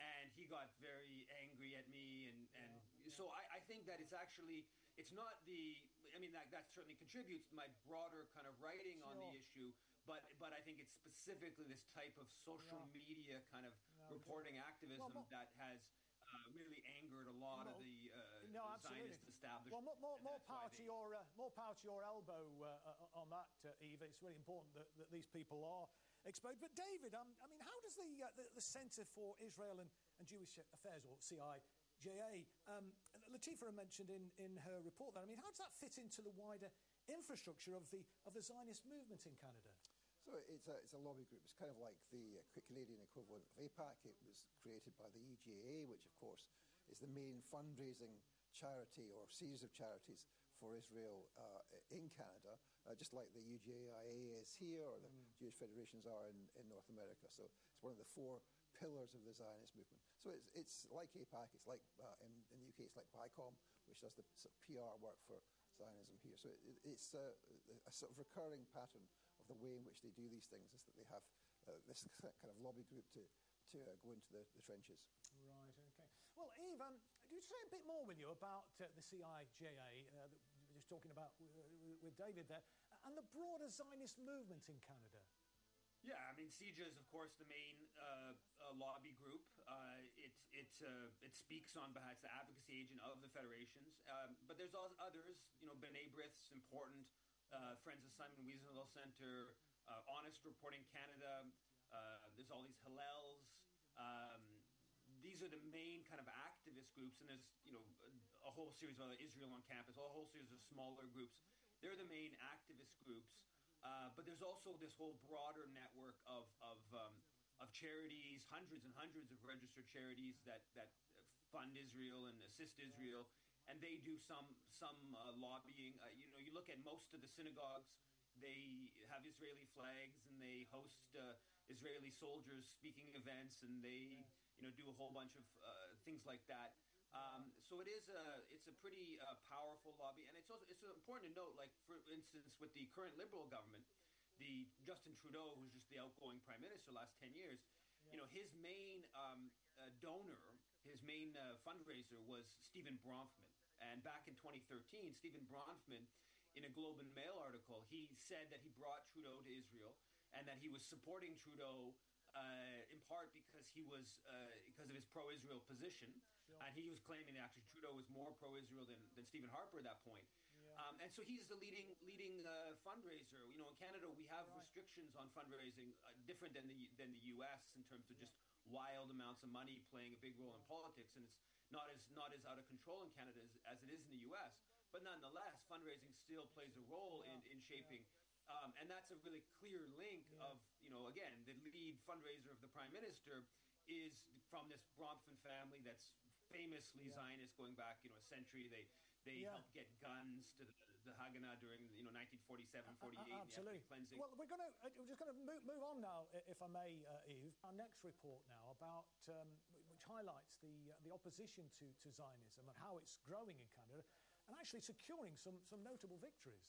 N: and he got very angry at me, and, and so I, I think that it's actually, it's not the, I mean, that, that certainly contributes to my broader kind of writing on the
K: Sure.
N: issue, but but I think it's specifically this type of social
K: Yeah.
N: media kind of
K: No,
N: reporting
K: well,
N: activism
K: mo-
N: that has uh, really angered a lot of
K: Mo-
N: the uh,
K: No, absolutely.
N: Zionist establishment.
K: Well, more, more,
N: and
K: more
N: that's why
K: power to
N: they-
K: your uh, more power to your elbow uh, uh, on that, uh, Eva. It's really important that, that these people are exposed. But David, um, I mean, how does the, uh, the the Centre for Israel and, and Jewish Affairs, or C I J A, um, Latifa mentioned in, in her report there. I mean, how does that fit into the wider infrastructure of the of the Zionist movement in Canada?
O: So it's a, it's a lobby group. It's kind of like the uh, Canadian equivalent of AIPAC. It was created by the E J A, which of course is the main fundraising charity or series of charities for Israel uh, in Canada, uh, just like the U J I A is here or the mm. Jewish federations are in, in North America. So it's one of the four pillars of the Zionist movement. So it's, it's like AIPAC, it's like, uh, in, in the U K, it's like BICOM, which does the sort of P R work for Zionism here. So it, it's uh, a sort of recurring pattern of the way in which they do these things is that they have uh, this kind of lobby group to, to uh, go into the, the trenches.
K: Right, okay. Well, Eve, um, do you say a bit more, will you, about uh, the C I J A, uh, that we were just talking about w- w- with David there, and the broader Zionist movement in Canada?
N: Yeah, I mean, C J A is, of course, the main uh, uh, lobby group. Uh, it it uh, it speaks on behalf, it's the advocacy agent of the federations. Um, but there's also others, you know, B'nai B'rith's important, uh, Friends of Simon Wiesenthal Center, uh, Honest Reporting Canada. Uh, there's all these Hillels. Um, these are the main kind of activist groups, and there's, you know, a, a whole series of other Israel on Campus, a whole series of smaller groups. They're the main activist groups. Uh, but there's also this whole broader network of of, um, of charities, hundreds and hundreds of registered charities that, that fund Israel and assist Israel, and they do some some uh, lobbying. Uh, you know, you look at most of the synagogues; they have Israeli flags and they host uh, Israeli soldiers speaking events, and they you know do a whole bunch of uh, things like that. Um, so it is a it's a pretty uh, powerful lobby, and it's also it's important to note, like for instance, with the current Liberal government, the Justin Trudeau, who's just the outgoing prime minister last ten years, you know, his main um, uh, donor, his main uh, fundraiser was Stephen Bronfman, and back in twenty thirteen, Stephen Bronfman, in a Globe and Mail article, he said that he brought Trudeau to Israel, and that he was supporting Trudeau uh, in part because he was uh, because of his pro-Israel position. And he was claiming that actually Trudeau was more pro-Israel than, than Stephen Harper at that point. Yeah. Um, and so he's the leading leading uh, fundraiser. You know, in Canada we have right. restrictions on fundraising uh, different than the than the U S in terms of just wild amounts of money playing a big role in politics, and it's not as not as out of control in Canada as, as it is in the U S. But nonetheless, fundraising still plays a role yeah. in, in shaping. Yeah. Um, and that's a really clear link yeah. of, you know, again, the lead fundraiser of the Prime Minister is from this Bronfman family that's famously yeah. Zionist going back, you know, a century. They they yeah. helped get guns to the, the Haganah during, you know, nineteen forty-seven, forty-eight. Uh,
K: absolutely.
N: The cleansing.
K: Well, we're going to uh, we're just going to move, move on now, if I may, uh, Eve. Our next report now about um, which highlights the uh, the opposition to, to Zionism and how it's growing in Canada, and actually securing some some notable victories.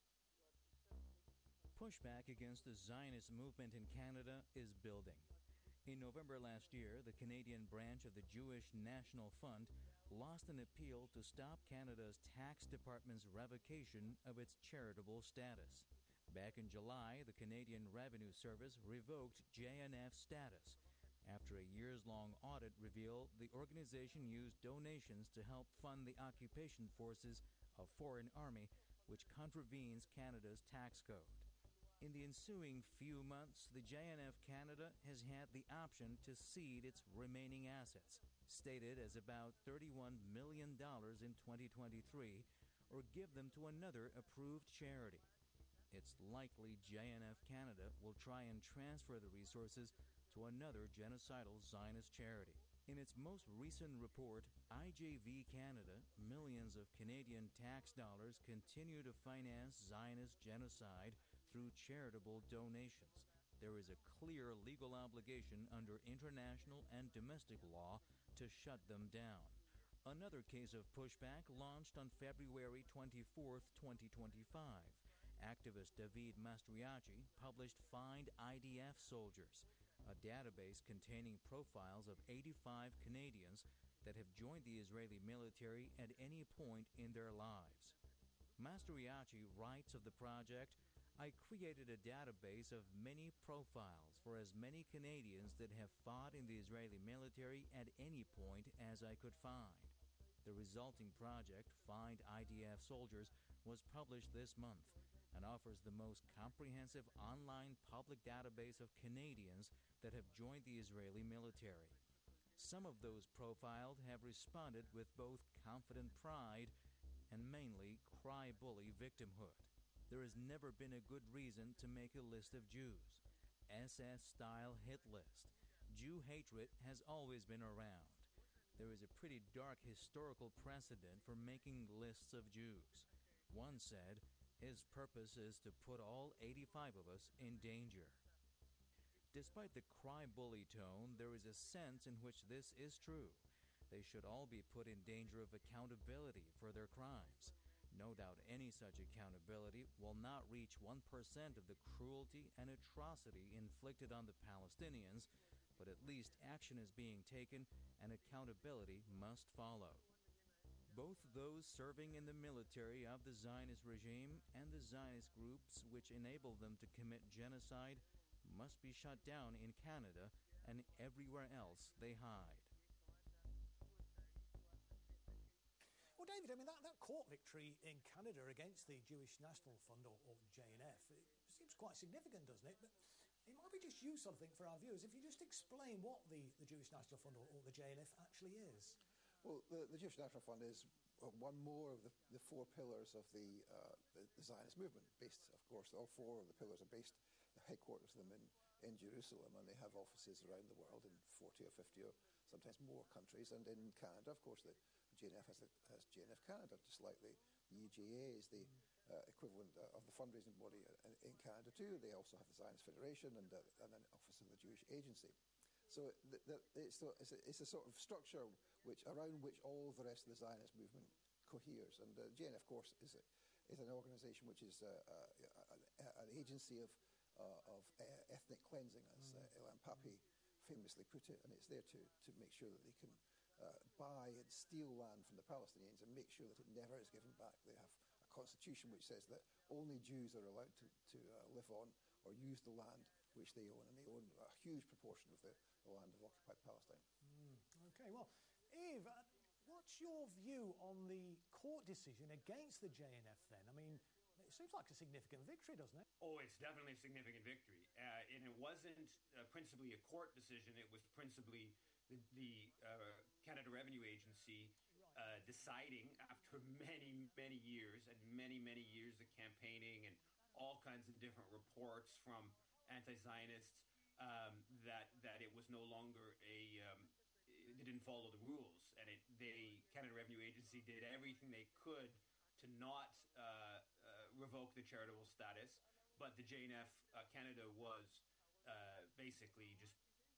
P: Pushback against the Zionist movement in Canada is building. In November last year, the Canadian branch of the Jewish National Fund lost an appeal to stop Canada's tax department's revocation of its charitable status. Back in July, the Canadian Revenue Service revoked J N F status after a years-long audit revealed the organization used donations to help fund the occupation forces of foreign army, which contravenes Canada's tax code. In the ensuing few months, the J N F Canada has had the option to cede its remaining assets, stated as about thirty-one million dollars in twenty twenty-three, or give them to another approved charity. It's likely J N F Canada will try and transfer the resources to another genocidal Zionist charity. In its most recent report, I J V Canada, millions of Canadian tax dollars continue to finance Zionist genocide through charitable donations. There is a clear legal obligation under international and domestic law to shut them down. Another case of pushback launched on February twenty-fourth, twenty twenty-five. Activist David Mastriacci published Find I D F Soldiers, a database containing profiles of eighty-five Canadians that have joined the Israeli military at any point in their lives. Masteriachi writes of the project, "I created a database of many profiles for as many Canadians that have fought in the Israeli military at any point as I could find." The resulting project, Find I D F Soldiers, was published this month and offers the most comprehensive online public database of Canadians that have joined the Israeli military. Some of those profiled have responded with both confident pride and mainly cry-bully victimhood. There has never been a good reason to make a list of Jews. S S-style hit list. Jew hatred has always been around. There is a pretty dark historical precedent for making lists of Jews. One said, his purpose is to put all eighty-five of us in danger. Despite the cry-bully tone, there is a sense in which this is true. They should all be put in danger of accountability for their crimes. No doubt any such accountability will not reach one percent of the cruelty and atrocity inflicted on the Palestinians, but at least action is being taken and accountability must follow. Both those serving in the military of the Zionist regime and the Zionist groups which enable them to commit genocide must be shut down in Canada and everywhere else they hide.
K: Well, David, I mean, that, that court victory in Canada against the Jewish National Fund, or, or J N F, it seems quite significant, doesn't it? But it might be just useful, I think, for our viewers, if you just explain what the, the Jewish National Fund, or, or the J N F, actually is.
O: Well, the, the Jewish National Fund is uh, one more of the, the four pillars of the, uh, the, the Zionist movement, based, of course, all four of the pillars are based, the headquarters of them in, in Jerusalem, and they have offices around the world in forty or fifty or sometimes more countries. And in Canada, of course, the J N F has, the, has J N F Canada, just like the, the E J A is the uh, equivalent uh, of the fundraising body in, in Canada too. They also have the Zionist Federation and, uh, and an office of the Jewish Agency. So the, the, it's, the, it's, a, it's a sort of structure which around which all the rest of the Zionist movement coheres. And uh, J N F, of course, is, a, is an organisation which is uh, uh, an, an agency of, uh, of uh, ethnic cleansing, as uh, Ilan Pappé famously put it, and it's there to, to make sure that they can uh, buy and steal land from the Palestinians and make sure that it never is given back. They have a constitution which says that only Jews are allowed to, to uh, live on or use the land which they own, and they own a huge proportion of the, the land of occupied Palestine.
K: Mm, okay, well, Eve, uh, what's your view on the court decision against the J N F then? I mean, it seems like a significant victory, doesn't it?
N: Oh, it's definitely a significant victory. Uh, and it wasn't uh, principally a court decision, it was principally the, the uh, Canada Revenue Agency uh, deciding after many, many years and many, many years of campaigning and all kinds of different reports from anti-Zionists um, that that it was no longer a um, it didn't follow the rules, and it they Canada Revenue Agency did everything they could to not uh, uh, revoke the charitable status, but the J N F uh, Canada was uh, basically just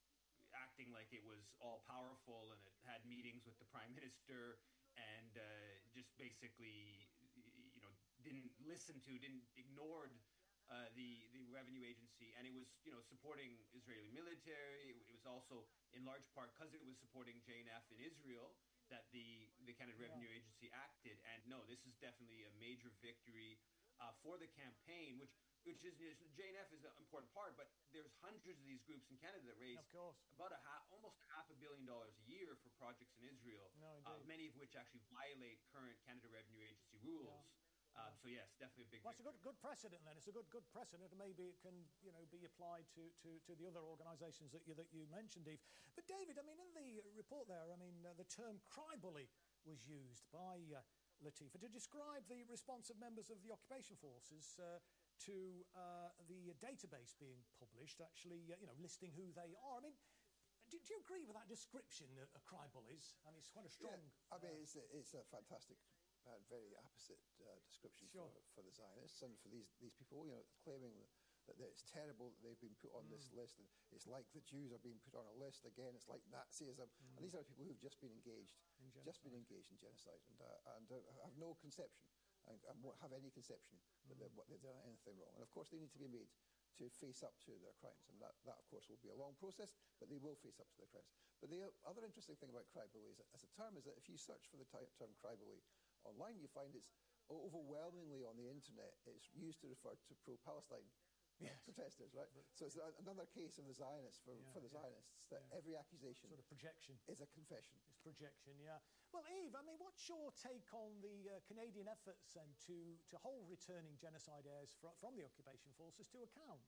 N: acting like it was all powerful, and it had meetings with the Prime Minister, and uh, just basically you know didn't listen to, didn't ignored. Uh, the the revenue agency, and it was you know supporting Israeli military. It was also in large part because it was supporting J N F in Israel that the the Canada Revenue yeah. Agency acted. And no, this is definitely a major victory uh, for the campaign, which which is J N F is an important part, but there's hundreds of these groups in Canada that raise about a half, almost a half a billion dollars a year for projects in Israel.
K: No,
N: uh, many of which actually violate current Canada Revenue Agency rules.
K: Yeah.
N: Um, so yes, definitely a big.
K: Well, it's a good good precedent then. It's a good good precedent, and maybe it can you know be applied to, to, to the other organisations that you that you mentioned, Eve. But David, I mean, in the report there, I mean, uh, the term "cry bully" was used by uh, Latifa to describe the response of members of the occupation forces uh, to uh, the database being published, actually, uh, you know, listing who they are. I mean. Do, do you agree with that description of, of cry bullies? I mean, it's quite a strong.
O: Yeah, I mean, uh, it's a, it's a fantastic. Uh, very apposite uh, description
K: sure.
O: for, for the Zionists and for these, these people, you know, claiming that, that, that it's terrible that they've been put on mm. this list, and it's like the Jews are being put on a list again. It's like Nazism, mm. and these are people who've just been engaged, just been engaged in genocide, and uh, and uh, have no conception, and, and won't have any conception mm. that, they're, that they've done anything wrong. And of course, they need to be made to face up to their crimes. And that, that, of course, will be a long process, but they will face up to their crimes. But the other interesting thing about crybully as a term is that if you search for the term crybully online, you find it's overwhelmingly on the internet, it's used to refer to pro-Palestine yes. protesters, right? But, so it's a, another case of the Zionists, for, yeah, for the yeah. Zionists, that yeah. every accusation
K: sort of projection
O: is a confession.
K: It's projection, yeah. Well, Eve, I mean, what's your take on the uh, Canadian efforts then to, to hold returning genocide heirs fr- from the occupation forces to account?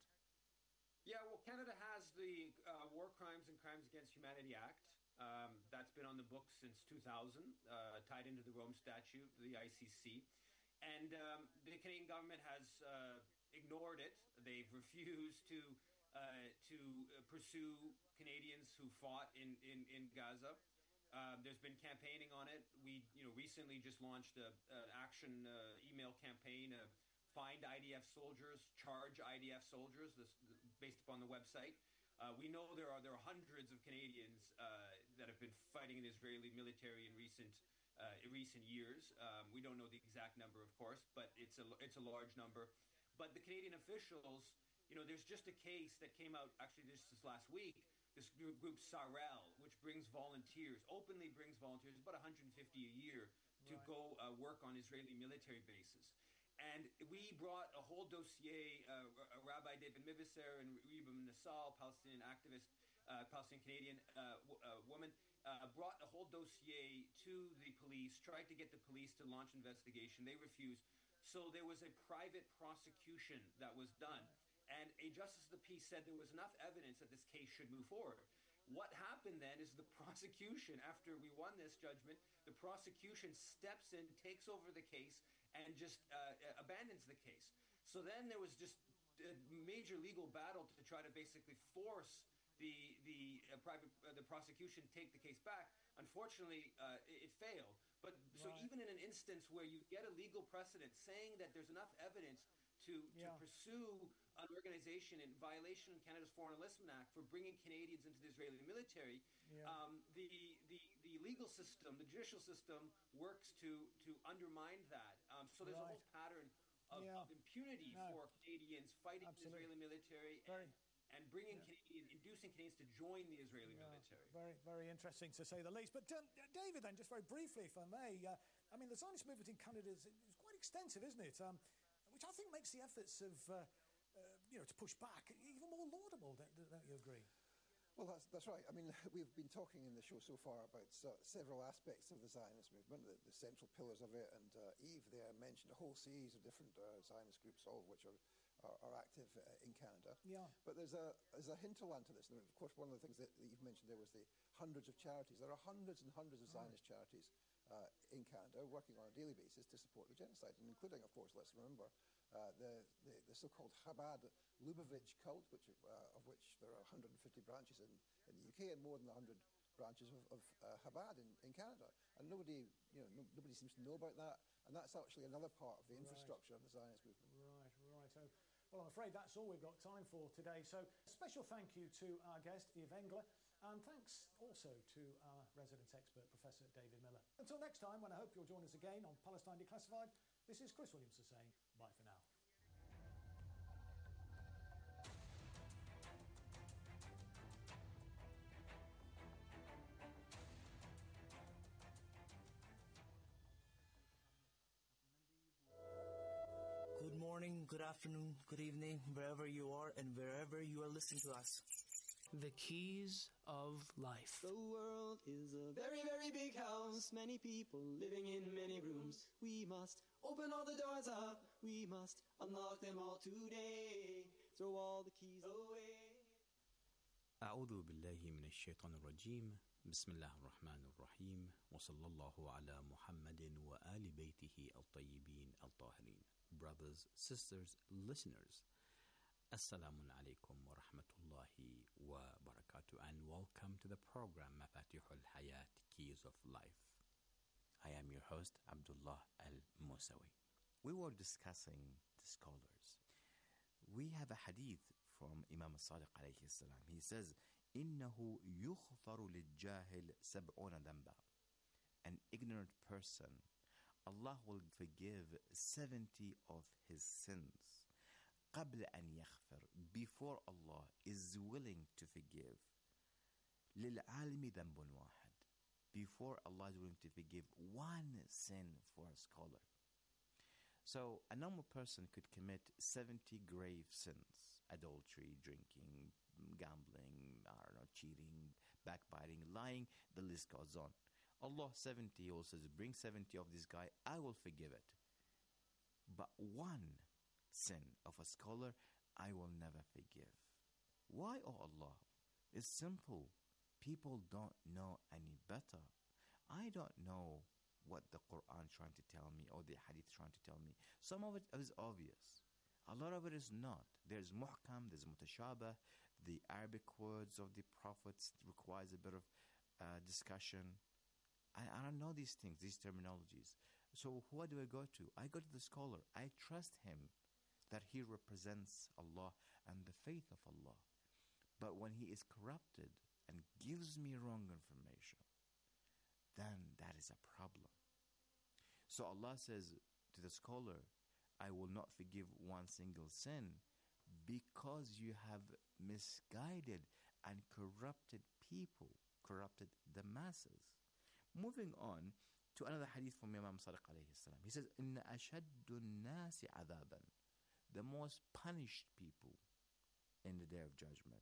N: Yeah, well, Canada has the uh, War Crimes and Crimes Against Humanity Act. Um, that's been on the books since two thousand, uh, tied into the Rome Statute, the I C C. And um, the Canadian government has uh, ignored it. They've refused to uh, to pursue Canadians who fought in, in, in Gaza. Uh, there's been campaigning on it. We, you know, recently just launched an action uh, email campaign, uh, Find I D F Soldiers, Charge I D F Soldiers, this, based upon the website. Uh, we know there are there are hundreds of Canadians uh, that have been fighting in the Israeli military in recent uh, in recent years. Um, we don't know the exact number, of course, but it's a it's a large number. But the Canadian officials, you know, there's just a case that came out actually just this last week. This group, group Sarel, which brings volunteers, openly brings volunteers, about one hundred fifty a year to right. go uh, work on Israeli military bases. And we brought a whole dossier, uh, Rabbi David Miviser and Reba Nassal, Palestinian activist, uh, Palestinian Canadian uh, w- uh, woman, uh, brought a whole dossier to the police, tried to get the police to launch an investigation. They refused. So there was a private prosecution that was done. And a justice of the peace said there was enough evidence that this case should move forward. What happened then is the prosecution, after we won this judgment, the prosecution steps in, takes over the case, and just uh, abandons the case. So then there was just a major legal battle to try to basically force the the uh, private uh, the prosecution take the case back. Unfortunately, uh, it, it failed. But so
K: right.
N: even in an instance where you get a legal precedent saying that there's enough evidence to,
K: yeah.
N: to pursue an organization in violation of Canada's Foreign Enlistment Act for bringing Canadians into the Israeli military,
K: yeah.
N: um, the, the the legal system, the judicial system, works to to undermine that. Um, so there's
K: right.
N: a whole pattern of,
K: yeah.
N: of impunity
K: no.
N: for Canadians fighting
K: Absolutely.
N: the Israeli military
K: Very.
N: and, and bringing yeah. Canadians, inducing Canadians to join the Israeli
K: yeah.
N: military.
K: Very, very interesting to say the least. But um, David, then, just very briefly, if I may, uh, I mean, the Zionist movement in Canada is, is quite extensive, isn't it? Um, which I think makes the efforts of, uh, uh, you know, to push back even more laudable, don't, don't you agree?
O: Well, that's, that's right. I mean, we've been talking in the show so far about uh, several aspects of the Zionist movement, the, the central pillars of it, and uh, Eve there mentioned a whole series of different uh, Zionist groups, all of which are, are, are active uh, in Canada.
K: Yeah.
O: But there's a there's a hinterland to this. And of course, one of the things that, that you've mentioned there was the hundreds of charities. There are hundreds and hundreds of Zionist oh. charities uh, in Canada working on a daily basis to support the genocide, and including, of course, let's remember, Uh, the, the, the so-called Chabad Lubavitch cult, which, uh, of which there are one hundred fifty branches in, in the U K and more than one hundred branches of, of uh, Chabad in, in Canada. And nobody, you know, no, nobody seems to know about that. And that's actually another part of the infrastructure right. of the Zionist movement.
K: Right, right. So, well, I'm afraid that's all we've got time for today. So special thank you to our guest, Eve Engler, and thanks also to our resident expert, Professor David Miller. Until next time, when I hope you'll join us again on Palestine Declassified, this is Chris Williamson saying bye for now.
Q: Good morning, good afternoon, good evening, wherever you are and wherever you are listening to us.
R: The keys of life.
S: The world is a very, very big house. Many people living in many rooms. We must open all the doors up. We must unlock them all today. Throw all the keys away.
T: أعوذ بالله من الشيطان الرجيم. بسم الله الرحمن الرحيم. وصلى الله على محمد وآل بيته الطيبين الطاهرين. Brothers, sisters, listeners, Assalamu alaikum wa rahmatullahi wa barakatuh, and welcome to the program Mafatih al-Hayat, Keys of Life. I am your host, Abdullah al-Musawi. We were discussing the scholars. We have a hadith from Imam al-Sadiq alayhi salam. He says, إِنَّهُ يُخْفَرُ لِلْجَاهِلِ سَبْعُونَ ذَنْبًا. An ignorant person, Allah will forgive seventy of his sins.
U: قبل أن يغفر, before Allah is willing to forgive. للعالم ذنب واحد, before Allah is willing to forgive one sin for a scholar. So a normal person could commit seventy grave sins: adultery, drinking, gambling, I don't know, cheating, backbiting, lying, the list goes on. Allah seventy also says, bring seventy of this guy, I will forgive it. But one sin of a scholar, I will never forgive. Why, oh Allah? It's simple. People don't know any better. I don't know what the Quran trying to tell me or the Hadith trying to tell me. Some of it is obvious. A lot of it is not. There's muhkam, there's mutashabah. The Arabic words of the prophets requires a bit of uh, discussion. I, I don't know these things, these terminologies. So who do I go to? I go to the scholar. I trust him that he represents Allah and the faith of Allah. But when he is corrupted and gives me wrong information, then that is a problem. So Allah says to the scholar, I will not forgive one single sin because you have misguided and corrupted people, corrupted the masses. Moving on to another hadith from Imam Sadiq alayhi salam. He says, إِنَّ أَشَدُّ النَّاسِ عَذَابًا, the most punished people in the day of judgment.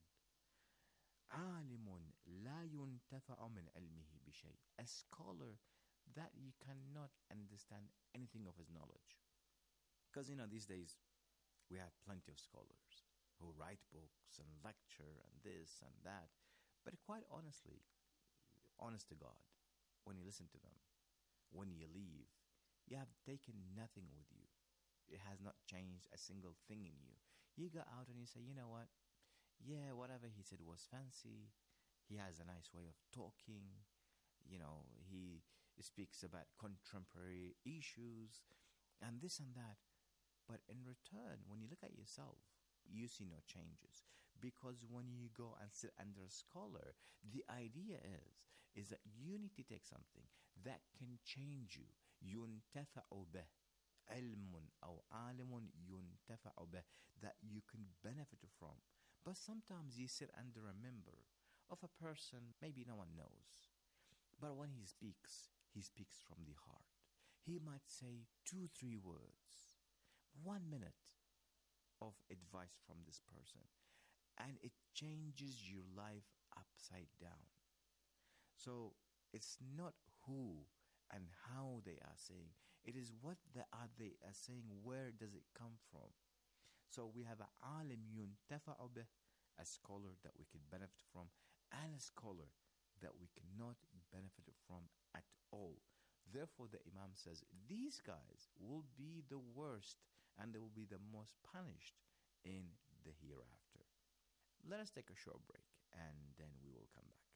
U: عَالِمٌ لَا يُنْتَفَعُ مِنْ عِلْمِهِ بِشَيْءٍ, a scholar that you cannot understand anything of his knowledge. Because, you know, these days we have plenty of scholars who write books and lecture and this and that. But quite honestly, honest to God, when you listen to them, when you leave, you have taken nothing with you. It has not changed a single thing in you. You go out and you say, you know what? Yeah, whatever he said was fancy. He has a nice way of talking. You know, he speaks about contemporary issues and this and that. But in return, when you look at yourself, you see no changes. Because when you go and sit under a scholar, the idea is, is that you need to take something that can change you. يُنْتَفَعُ بِهِ, عِلْمٌ أو عَالِمٌ يُنْتَفَعُ بِهِ, that you can benefit from. But sometimes you sit under a member of a person maybe no one knows. But when he speaks, he speaks from the heart. He might say two, three words, one minute of advice from this person, and it changes your life upside down. So it's not who and how they are saying. It is what they are, they are saying, where does it come from? So we have a alim yuntafa'u bih, a scholar that we can benefit from, and a scholar that we cannot benefit from at all. Therefore, the Imam says, these guys will be the worst and they will be the most punished in the hereafter. Let us take a short break and then we will come back.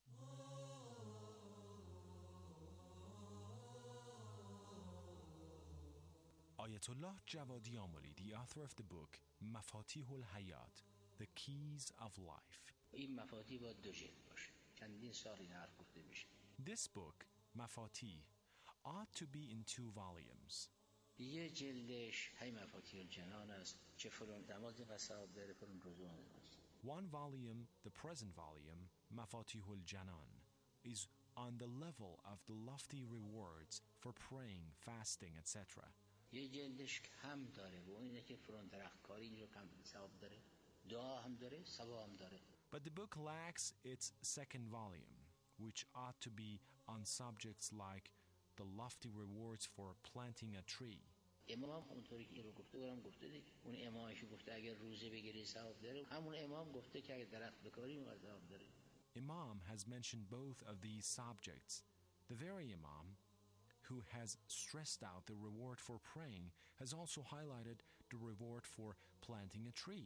V: Ayatollah Javadi Amoli, the author of the book Mafatihul Hayat, The Keys of Life. This book, Mafatih, ought to be in two volumes. One volume, the present volume, Mafatihul Janan, is on the level of the lofty rewards for praying, fasting, et cetera.
W: یه جلدش کم داره و اینه که فرون درختکاری اینجا کم ثواب داره، دعا هم داره، ثواب هم داره.
V: But the book lacks its second volume, which ought to be on subjects like the lofty rewards for planting a tree.
W: امام اونطوری که این رو گفته اونم گفته دیگه. اون امامی که گفته اگر روزه بگیری ثواب داره، همون امام گفته که اگر درخت بکاری اون ثواب داره.
V: Imam has mentioned both of these subjects. The very Imam who has stressed out the reward for praying has also highlighted the reward for planting a tree.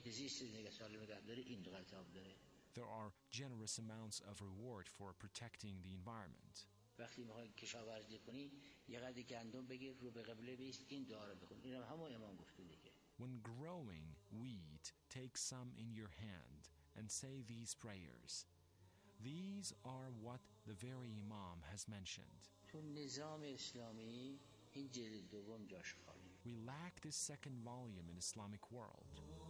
V: There are generous amounts of reward for protecting the environment. When growing wheat, take some in your hand and say these prayers. These are what the very Imam has mentioned.
W: تو نظام اسلامی این جلد دوم جاش خالی.
V: We lack this second volume in Islamic world.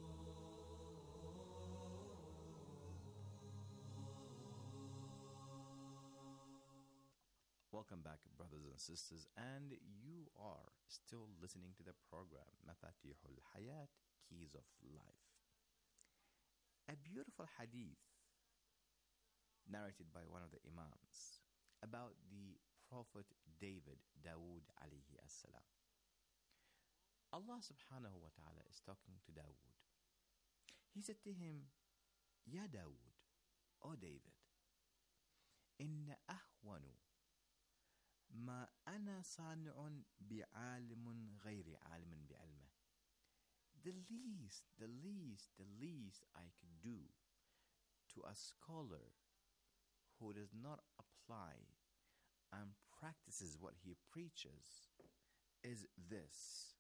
U: Welcome back, brothers and sisters, and you are still listening to the program Mafatihul Hayat, Keys of Life. A beautiful hadith narrated by one of the Imams about the Prophet David, Dawood alayhi as-salam. Allah subhanahu wa ta'ala is talking to Dawood. He said to him, Ya Dawood, O David, Inna ahwanu ما أنا صانع بعالم غير عالم بعلمه. The least, the least, the least I could do to a scholar who does not apply and practices what he preaches is this,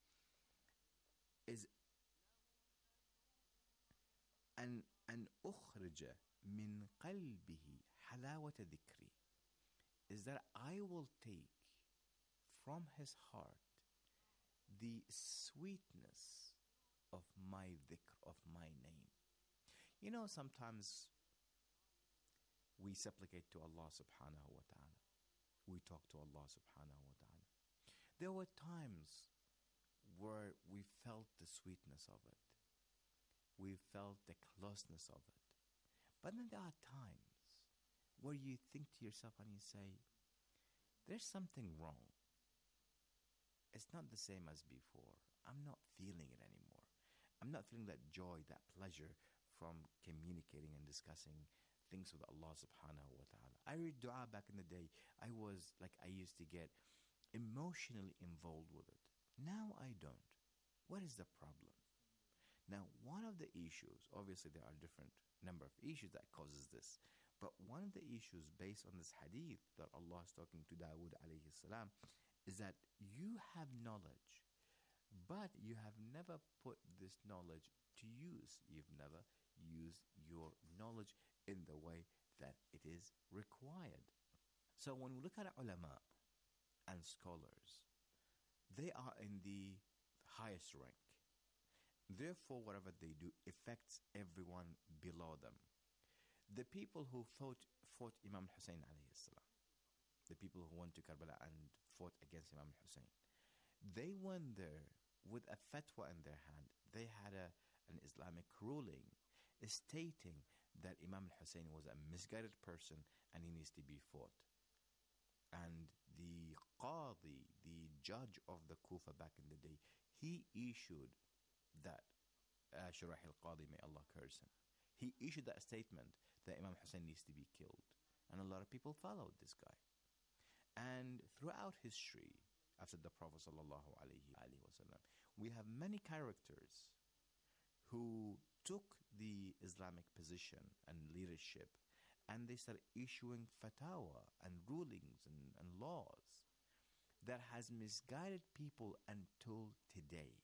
U: is أن أن أخرج من قلبه حلاوة ذكري, is that I will take from his heart the sweetness of my dhikr, of my name. You know, sometimes we supplicate to Allah subhanahu wa ta'ala. We talk to Allah subhanahu wa ta'ala. There were times where we felt the sweetness of it. We felt the closeness of it. But then there are times where you think to yourself and you say, there's something wrong. It's not the same as before. I'm not feeling it anymore. I'm not feeling that joy, that pleasure from communicating and discussing things with Allah subhanahu wa ta'ala. I read dua back in the day. I was like, I used to get emotionally involved with it. Now I don't. What is the problem? Now, one of the issues, obviously there are different number of issues that causes this, but one of the issues based on this hadith that Allah is talking to Dawood alayhi salam is that you have knowledge, but you have never put this knowledge to use. You've never used your knowledge in the way that it is required. So when we look at ulama and scholars, they are in the highest rank. Therefore, whatever they do affects everyone below them. The people who fought, fought Imam Hussein alayhi salam, the people who went to Karbala and fought against Imam Hussein, they went there with a fatwa in their hand. They had a, an Islamic ruling stating that Imam Hussein was a misguided person and he needs to be fought. And the Qadi, the judge of the Kufa back in the day, he issued that, uh, Shurah al-Qadi, may Allah curse him, he issued that statement that Imam Hussein needs to be killed. And a lot of people followed this guy. And throughout history, after the Prophet sallallahu alaihi wasallam, we have many characters who took the Islamic position and leadership, and they started issuing fatwa and rulings and, and laws that has misguided people until today.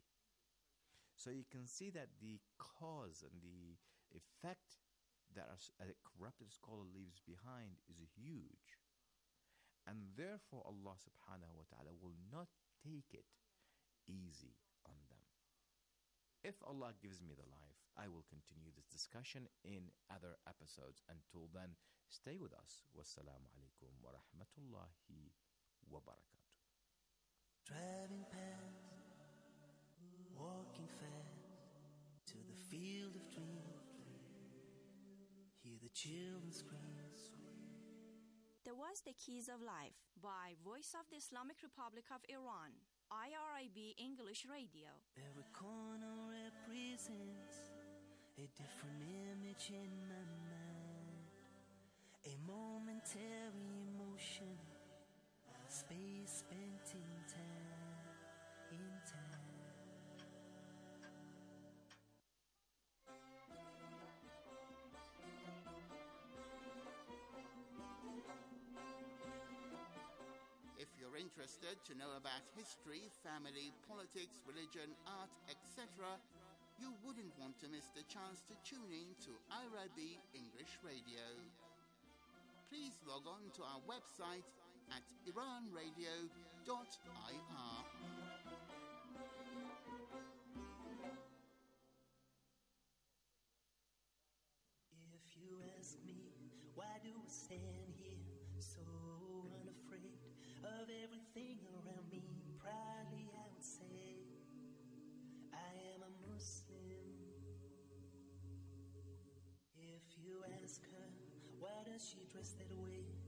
U: So you can see that the cause and the effect that a corrupted scholar leaves behind is huge. And therefore Allah subhanahu wa ta'ala will not take it easy on them. If Allah gives me the life, I will continue this discussion in other episodes. Until then, stay with us. Wassalamu alaikum wa rahmatullahi wa barakatuh.
A: Driving past, walking fast to the field of dreams. Hear the children scream.
D: There was The Keys of Life by Voice of the Islamic Republic of Iran, I R I B English Radio.
A: Every corner represents a different image in my mind, a momentary emotion, space spent in time, in time.
B: Interested to know about history, family, politics, religion, art, et cetera, you wouldn't want to miss the chance to tune in to I R I B English Radio. Please log on to our website at iran radio dot I R.
A: If you ask me, why do I stand here so unafraid of everything around me? Proudly I would say, I am a Muslim. If you ask her, why does she dress that way?